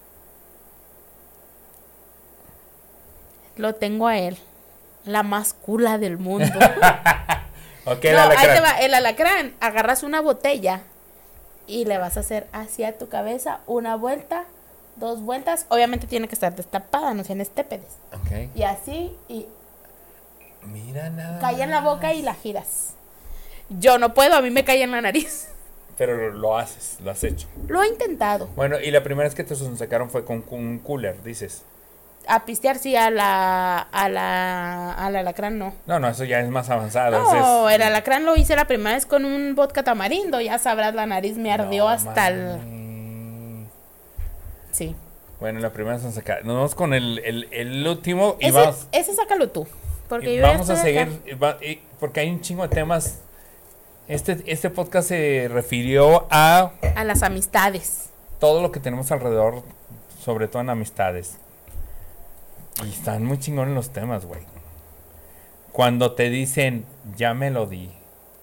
Lo tengo a él. La más cula del mundo. Ok, el No, ahí alacrán. te va. El alacrán, agarras una botella y le vas a hacer hacia tu cabeza una vuelta, dos vueltas. Obviamente tiene que estar destapada, no sean estépedes. Ok. Y así, y Mira nada. cae en la boca y la giras. Yo no puedo, a mí me cae en la nariz. Pero lo, lo haces, lo has hecho. Lo he intentado. Bueno, y la primera vez que te sacaron fue con, con un cooler, dices. A pistear sí, a la, a la, al alacrán no. No, no, eso ya es más avanzado. No, ese es- el alacrán lo hice la primera vez con un vodka tamarindo. Ya sabrás, la nariz me ardió No, hasta el... mami. Sí. Bueno, la primera vez nos sacaron. Nos vamos con el, el, el último y Ese, vamos, ese sácalo tú. Porque y yo ya vamos a estoy acá. seguir, y va- y- porque hay un chingo de temas. Este, este podcast se refirió a A las amistades. todo lo que tenemos alrededor, sobre todo en amistades. Y están muy chingones los temas, güey. Cuando te dicen, ya me lo di.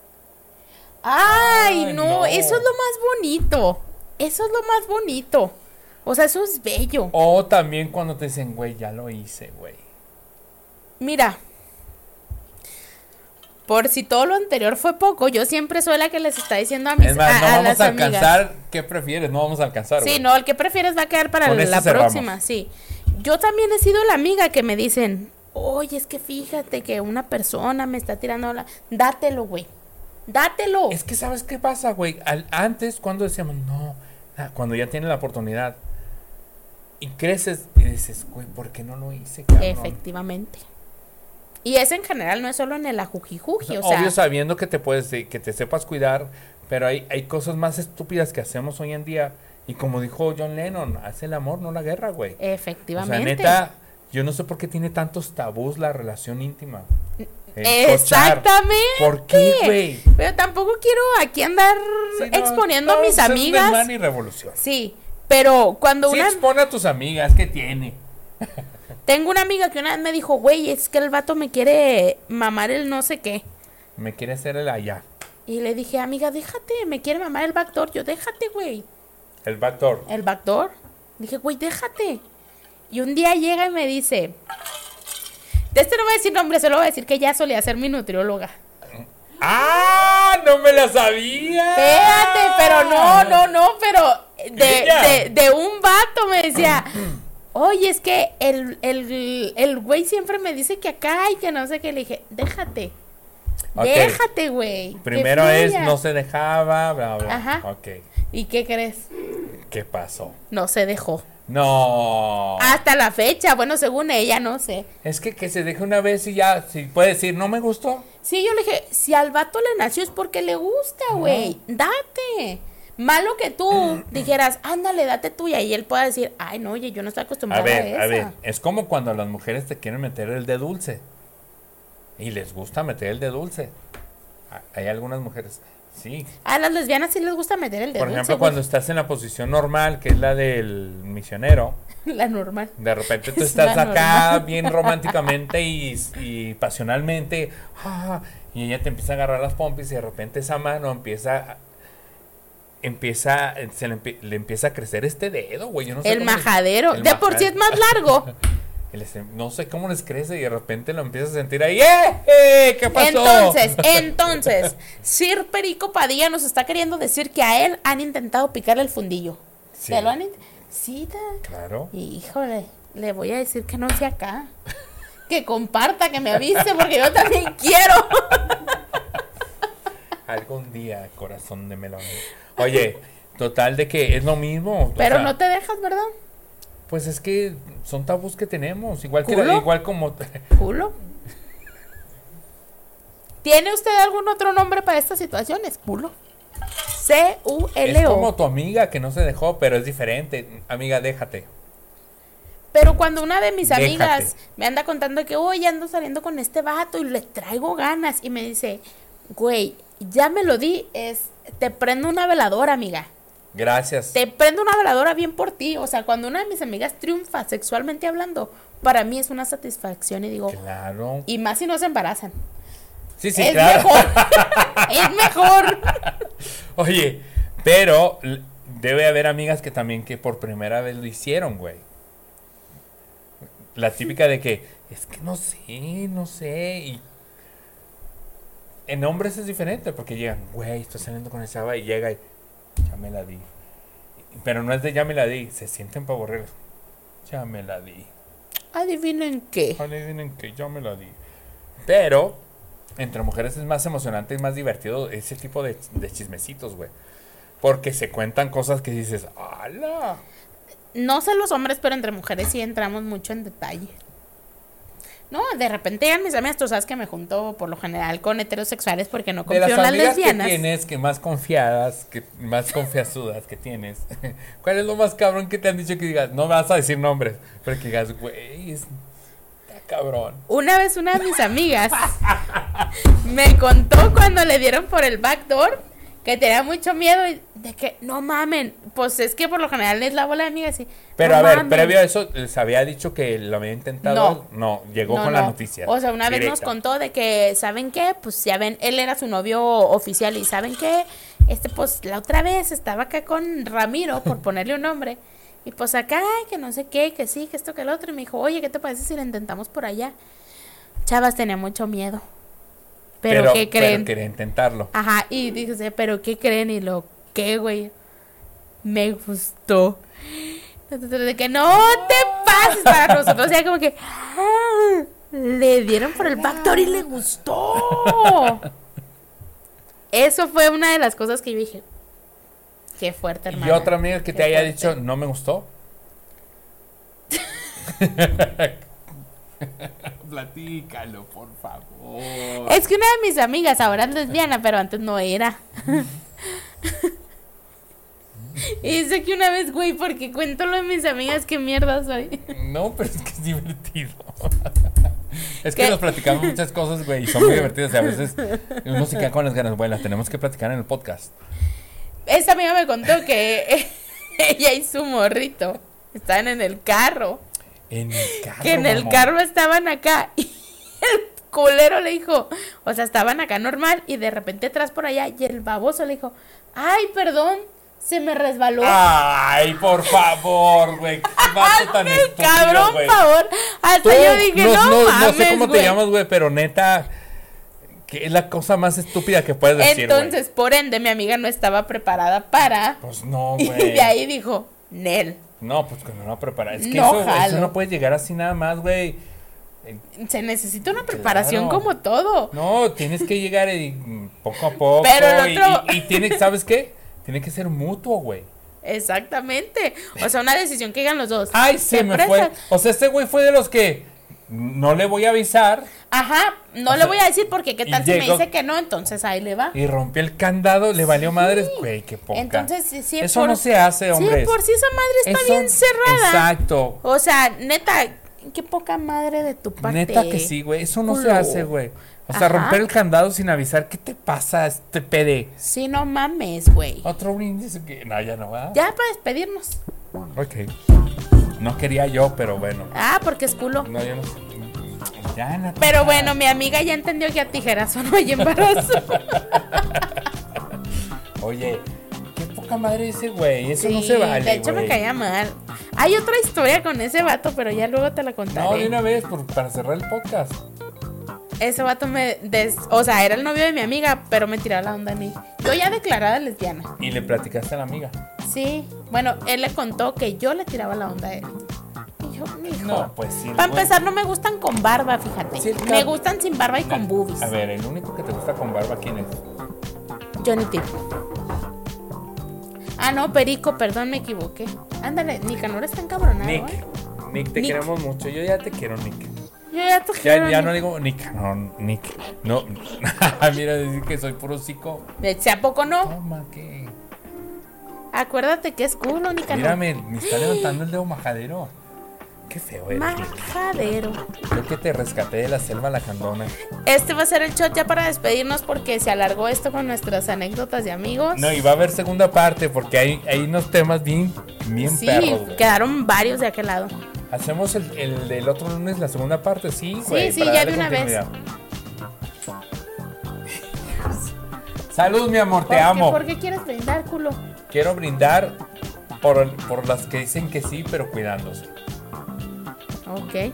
Ay, Ay, no, no. eso es lo más bonito. Eso es lo más bonito. O sea, eso es bello. O también cuando te dicen, güey, ya lo hice, güey. Mira, por si todo lo anterior fue poco, yo siempre soy la que les está diciendo a mis Es más, a, no a vamos las a amigas. alcanzar. ¿Qué prefieres? No vamos a alcanzar, Sí, güey. no, el que prefieres va a quedar para Con la este cerramos. próxima, sí. Yo también he sido la amiga que me dicen, oye, es que fíjate que una persona me está tirando la... Dátelo, güey. Dátelo. Es que, ¿sabes qué pasa, güey? Al- antes, cuando decíamos, no, ah, cuando ya tienes la oportunidad y creces y dices, güey, ¿por qué no lo hice, cabrón? Efectivamente. Y eso en general no es solo en el ajujijuji, o sea... Obvio, sabiendo que te puedes, eh, que te sepas cuidar, pero hay, hay cosas más estúpidas que hacemos hoy en día. Y como dijo John Lennon, hace el amor, no la guerra, güey. O sea, Efectivamente. neta, yo no sé por qué tiene tantos tabús la relación íntima. El cochar. Exactamente. ¿Por qué, güey? Pero tampoco quiero aquí andar Sí, no, exponiendo no, a mis pues es un amigas. desmán y revolución. Sí, pero cuando Sí, una... expone a tus amigas, ¿qué tiene? Tengo una amiga que una vez me dijo, güey, es que el vato me quiere mamar el no sé qué. Me quiere hacer el allá. Y le dije, amiga, déjate, me quiere mamar el backdoor. Yo, déjate, güey. El backdoor. ¿El backdoor? Dije, güey, déjate. Y un día llega y me dice, de este no voy a decir nombre, solo voy a decir que ella solía ser mi nutrióloga. ¡Ah! ¡No me la sabía! Espérate, pero no, no, no, pero de, Ella. de, de un vato me decía, oye, es que el, el, el güey siempre me dice que acá y que no sé qué. Le dije, déjate. Okay. Déjate, güey. Primero es no se dejaba, bla, bla. Ajá. Ok. ¿Y qué crees? ¿Qué pasó? No se dejó. No. Hasta la fecha, bueno, según ella, no sé. Es que que se deje una vez y ya, si puede decir, no me gustó. Sí, yo le dije, si al vato le nació es porque le gusta, güey. Date. Malo que tú dijeras, ándale, date tuya. Y él pueda decir, ay, no, oye, yo no estoy acostumbrada A ver, a eso. a ver, es como cuando las mujeres te quieren meter el de dulce. Y les gusta meter el de dulce. Hay algunas mujeres, sí. A las lesbianas sí les gusta meter el de Por dulce, ejemplo, güey. cuando estás en la posición normal, que es la del misionero. La normal. De repente tú Es estás la acá normal. bien románticamente y, y pasionalmente. Ah, y ella te empieza a agarrar las pompis y de repente esa mano empieza... Empieza, se le, empie- le empieza a crecer este dedo, güey. Yo no sé El cómo les- majadero. el De por sí es majadero. más largo. Y les- No sé cómo les crece y de repente lo empiezas a sentir ahí. ¡Eh! ¡Eh! ¿Qué pasó? Entonces, entonces, Sir Perico Padilla nos está queriendo decir que a él han intentado picarle el fundillo. Sí. ¿Te lo han int- Sí, ta- Claro. Híjole, le voy a decir que no sea acá. Que comparta, que me avise, porque yo también quiero. Algún día, corazón de melón. Oye, total de que es lo mismo. o Pero sea, no te dejas, ¿verdad? Pues es que son tabús que tenemos. Igual que la- ¿Culo? igual como. Culo. ¿Tiene usted algún otro nombre para estas situaciones? Culo. C U L O. Es como tu amiga que no se dejó, pero es diferente. Amiga, déjate. Pero cuando una de mis Déjate. amigas me anda contando que, oye, ando saliendo con este vato y le traigo ganas, y me dice, güey, ya me lo di, es, te prendo una veladora, amiga. Gracias. Te prendo una veladora bien por ti. O sea, cuando una de mis amigas triunfa sexualmente hablando, para mí es una satisfacción y digo, Claro. y más si no se embarazan. Sí, sí, es claro. mejor. Es mejor. Oye, pero l- debe haber amigas que también que por primera vez lo hicieron, güey. La típica de que, es que no sé, no sé. Y en hombres es diferente porque llegan, güey, estoy saliendo con esa chava y llega y ya me la di. Pero no es de ya me la di, se sienten pavorreros. Ya me la di. Adivinen qué. Adivinen que ya me la di. Pero entre mujeres es más emocionante y más divertido ese tipo de, de chismecitos, güey. Porque se cuentan cosas que dices, ¡hala! No sé los hombres, pero entre mujeres sí entramos mucho en detalle. No, de repente ya mis amigas, tú sabes que me junto por lo general con heterosexuales porque no De confío las en las amigas que lesbianas. tienes, que más confiadas, que más confiazudas que tienes, ¿cuál es lo más cabrón que te han dicho que digas? No vas a decir nombres, pero que digas, güey, es está cabrón. Una vez una de mis amigas me contó cuando le dieron por el backdoor que tenía mucho miedo y de que no mamen, pues es que por lo general es la bola de amigas y Pero no a ver, mamen. previo a eso, ¿les había dicho que lo había intentado? No, llegó No, con no. la noticia. O sea, una vez nos directa. contó de que, ¿saben qué? Pues ya ven, él era su novio oficial y ¿saben qué? Este, pues la otra vez estaba acá con Ramiro, por ponerle un nombre, y pues acá, que no sé qué, que sí, que esto, que el otro, y me dijo, oye, ¿qué te parece si lo intentamos por allá? Chavas, tenía mucho miedo. Pero, pero ¿qué creen? Pero quería intentarlo. Ajá, y dije, ¿pero qué creen? Y lo, ¿qué, güey? Me gustó. De que no te pases para nosotros. O sea, como que ah, le dieron por el backdoor y le gustó. Eso fue una de las cosas que yo dije. Qué fuerte, hermano. Y otra amiga que Qué te haya fuerte. dicho, no me gustó. Platícalo, por favor. Es que una de mis amigas ahora es lesbiana, pero antes no era. Y dice que una vez, güey, porque cuento lo de mis amigas, qué mierda soy. No, pero es que es divertido. Es que ¿Qué? nos platicamos muchas cosas, güey, y son muy divertidas. Y a veces uno se queda con las ganas, güey, las tenemos que platicar en el podcast. Esta amiga me contó que ella y su morrito estaban en el carro. En el carro. Que en el mamón. carro estaban acá y el culero le dijo, o sea, estaban acá normal y de repente atrás por allá y el baboso le dijo, ay, perdón, se me resbaló. Ay, por favor, güey. Qué vato tan el estúpido, cabrón, güey. favor. Hasta Tú, yo dije, no, no, no, mames, no sé cómo güey. te llamas, güey, pero neta, que es la cosa más estúpida que puedes decir, güey. Entonces, por ende, mi amiga no estaba preparada para. Pues no, Y güey. de ahí dijo, Nel. No, pues cuando no prepara. Es que No eso, jalo. eso no puede llegar así nada más, güey. Se necesita una preparación Claro. como todo. No, tienes que llegar y, poco a poco. Pero el otro- y, y, y tiene, ¿sabes qué? Tiene que ser mutuo, güey. Exactamente. O sea, una decisión que hagan los dos. Ay, se me prestan. fue. O sea, este güey fue de los que no le voy a avisar Ajá, no O le sea, voy a decir porque qué y tal si me llegó- dice que no, entonces ahí le va. y rompió el candado, le valió madres, güey, qué poca. Entonces, sí, sí, Eso por- no se hace, hombre. Sí, por si esa madre está Eso- bien cerrada. Exacto. O sea, neta, qué poca madre de tu parte. Neta que sí, güey. Eso no se Culo. hace, güey. O sea, Ajá. romper el candado sin avisar. ¿Qué te pasa, este pede? Sí, no mames, güey. Otro brindis que. No, ya no va. Ya para despedirnos. Ok. No quería yo, pero bueno. Ah, porque es culo. No, yo no sé. Ya, Natalia. Pero bueno, mi amiga ya entendió que a tijerazo no hay embarazo. Oye, qué poca madre ese güey. Eso Sí, no se vale. de hecho me güey. caía mal. Hay otra historia con ese vato, pero ya luego te la contaré. No, de una vez, por- para cerrar el podcast. Ese vato me... des- o sea, era el novio de mi amiga, pero me tiraba la onda a mí. Yo ya declarada lesbiana. Y le platicaste a la amiga. Sí. Bueno, él le contó que yo le tiraba la onda a él. Y yo, mijo. No, pues sí. Para güey. empezar, no me gustan con barba, fíjate. Sí, el me cab- gustan sin barba y con Na- boobies. A ver, el único que te gusta con barba, ¿quién es? Johnny Depp. Ah, no, Perico, perdón, me equivoqué. Ándale, Nicanor está encabronado, Nick. ¿eh? Nick, te Nick. queremos mucho. Yo ya te quiero, Nick. Yo ya te Ya, quiero, ya Nick. no digo Nick, no, Nick. No, mira, decir que soy puro hocico. ¿Se a poco no? Toma, ¿qué? Acuérdate que es culo, Nicanor. Mírame, me está levantando el dedo majadero. Qué feo eres. Majadero. Yo que te rescaté de la selva lacandona. Este va a ser el shot ya para despedirnos porque se alargó esto con nuestras anécdotas de amigos. No, y va a haber segunda parte porque hay, hay unos temas bien, bien Sí, perros, güey. quedaron varios de aquel lado. Hacemos el, el del otro lunes, la segunda parte, sí, Sí, güey. sí, para ya darle de una vez. continuidad. Salud, mi amor, te ¿Por qué, amo. ¿Por qué quieres brindar, culo? Quiero brindar por, por las que dicen que sí, pero cuidándose. Ok.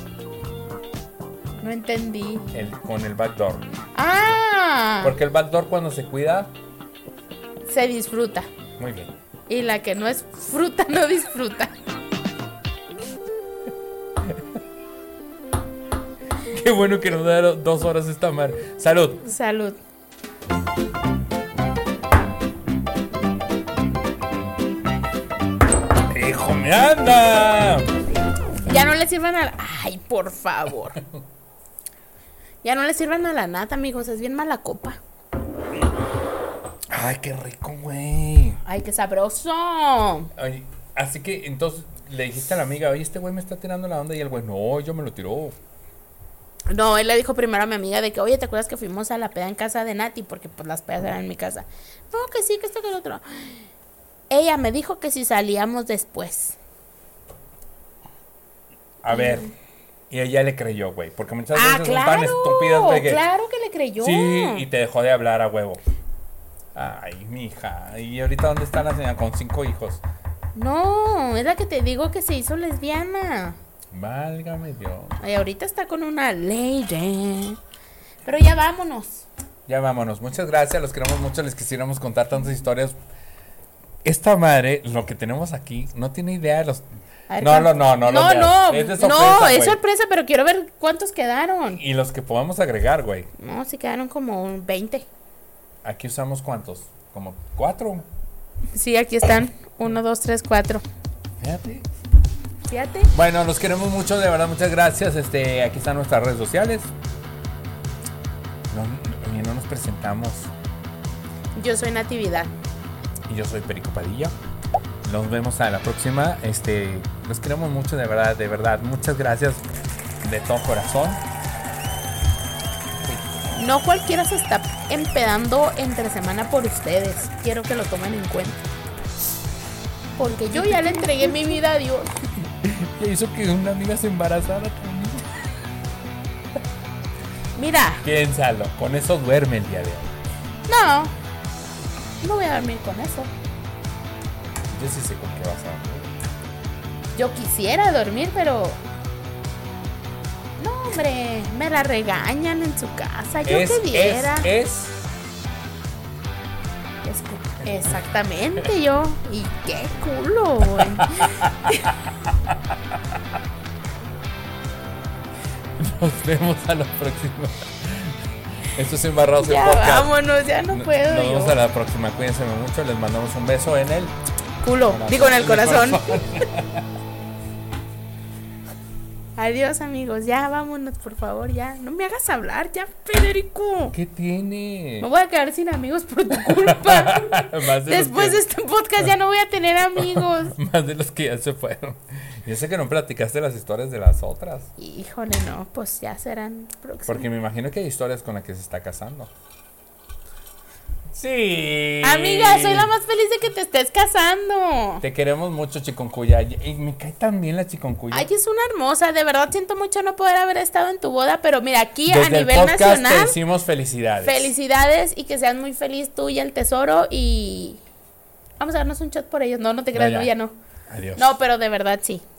No entendí. El, con el backdoor. ¡Ah! Porque el backdoor cuando se cuida, Se disfruta. muy bien. Y la que no es fruta no disfruta. Qué bueno que nos da dos horas esta mar. Salud. Salud. ¡Hijo, me anda! Ya no le sirvan a la... Ay, por favor. Ya no le sirvan a la nata, amigos. Es bien mala copa. Ay, qué rico, güey. Ay, qué sabroso. Ay, así que entonces le dijiste a la amiga, oye, este güey me está tirando la onda. Y el güey, no, yo me lo tiró. No, él le dijo primero a mi amiga de que, oye, ¿te acuerdas que fuimos a la peda en casa de Nati? Porque pues las pedas eran en mi casa. No, que sí, que esto, que el otro. Ella me dijo que si salíamos después. A ver. Y ella le creyó, güey. Porque muchas Ah, veces son tan claro. estúpidas, güey. que- Claro que le creyó. Sí, y te dejó de hablar a huevo. Ay, mija. ¿Y ahorita dónde está la señora con cinco hijos? No, es la que te digo que se hizo lesbiana. Válgame Dios. Y ahorita está con una lady. Pero ya vámonos. Ya vámonos. Muchas gracias. Los queremos mucho. Les quisiéramos contar tantas historias. Esta madre, lo que tenemos aquí, no tiene idea de los. A ver, No, ¿cuánto? no, no, no. No, los veas. no, Es de no, sorpresa, es güey. sorpresa, pero quiero ver cuántos quedaron. Y los que podamos agregar, güey. No, sí quedaron como veinte. Aquí usamos cuántos? Como cuatro. Sí, aquí están. Uno, dos, tres, cuatro. Fíjate. Fíjate. Bueno, los queremos mucho, de verdad, muchas gracias. Este, aquí están nuestras redes sociales. No, no, oye, no nos presentamos. Yo soy Natividad. Y yo soy Perico Padilla. Nos vemos a la próxima. Este, los queremos mucho, de verdad, de verdad. Muchas gracias de todo corazón. No cualquiera se está empedando entre semana por ustedes. Quiero que lo tomen en cuenta. Porque yo ya le entregué mi vida a Dios. Ya hizo que una amiga se embarazara también. Mira, Piénsalo, con eso duerme el día de hoy. no. No voy a dormir con eso. Yo sí sé con qué vas a dormir. Yo quisiera dormir, pero... No, hombre. Me la regañan en su casa. Yo Es, que diera. es, es. Es cu- Exactamente, yo. Y qué culo, güey. Nos vemos a la próxima. Esto es Embarrados Ya el podcast. vámonos, ya no puedo. Nos yo. vemos a la próxima. Cuídense mucho. Les mandamos un beso en el Culo, digo en el corazón. corazón. Adiós, amigos. Ya vámonos, por favor, ya. No me hagas hablar, ya, Federico. ¿Qué tiene? Me voy a quedar sin amigos por tu culpa. Más de Después los de que, este podcast ya no voy a tener amigos. más de los que ya se fueron. Yo sé que no platicaste las historias de las otras. Híjole, no, pues ya serán próximos. Porque me imagino que hay historias con las que se está casando. Sí. Amiga, soy la más feliz de que te estés casando. Te queremos mucho, chiconcuya. Y me cae tan bien la chiconcuya. Ay, es una hermosa. De verdad siento mucho no poder haber estado en tu boda. Pero mira, aquí Desde a nivel el podcast nacional, te decimos felicidades. felicidades y que seas muy feliz tú y el tesoro. Y vamos a darnos un shot por ellos. No, no te creas, No, no, ya. ya no. Adiós. No, pero de verdad sí.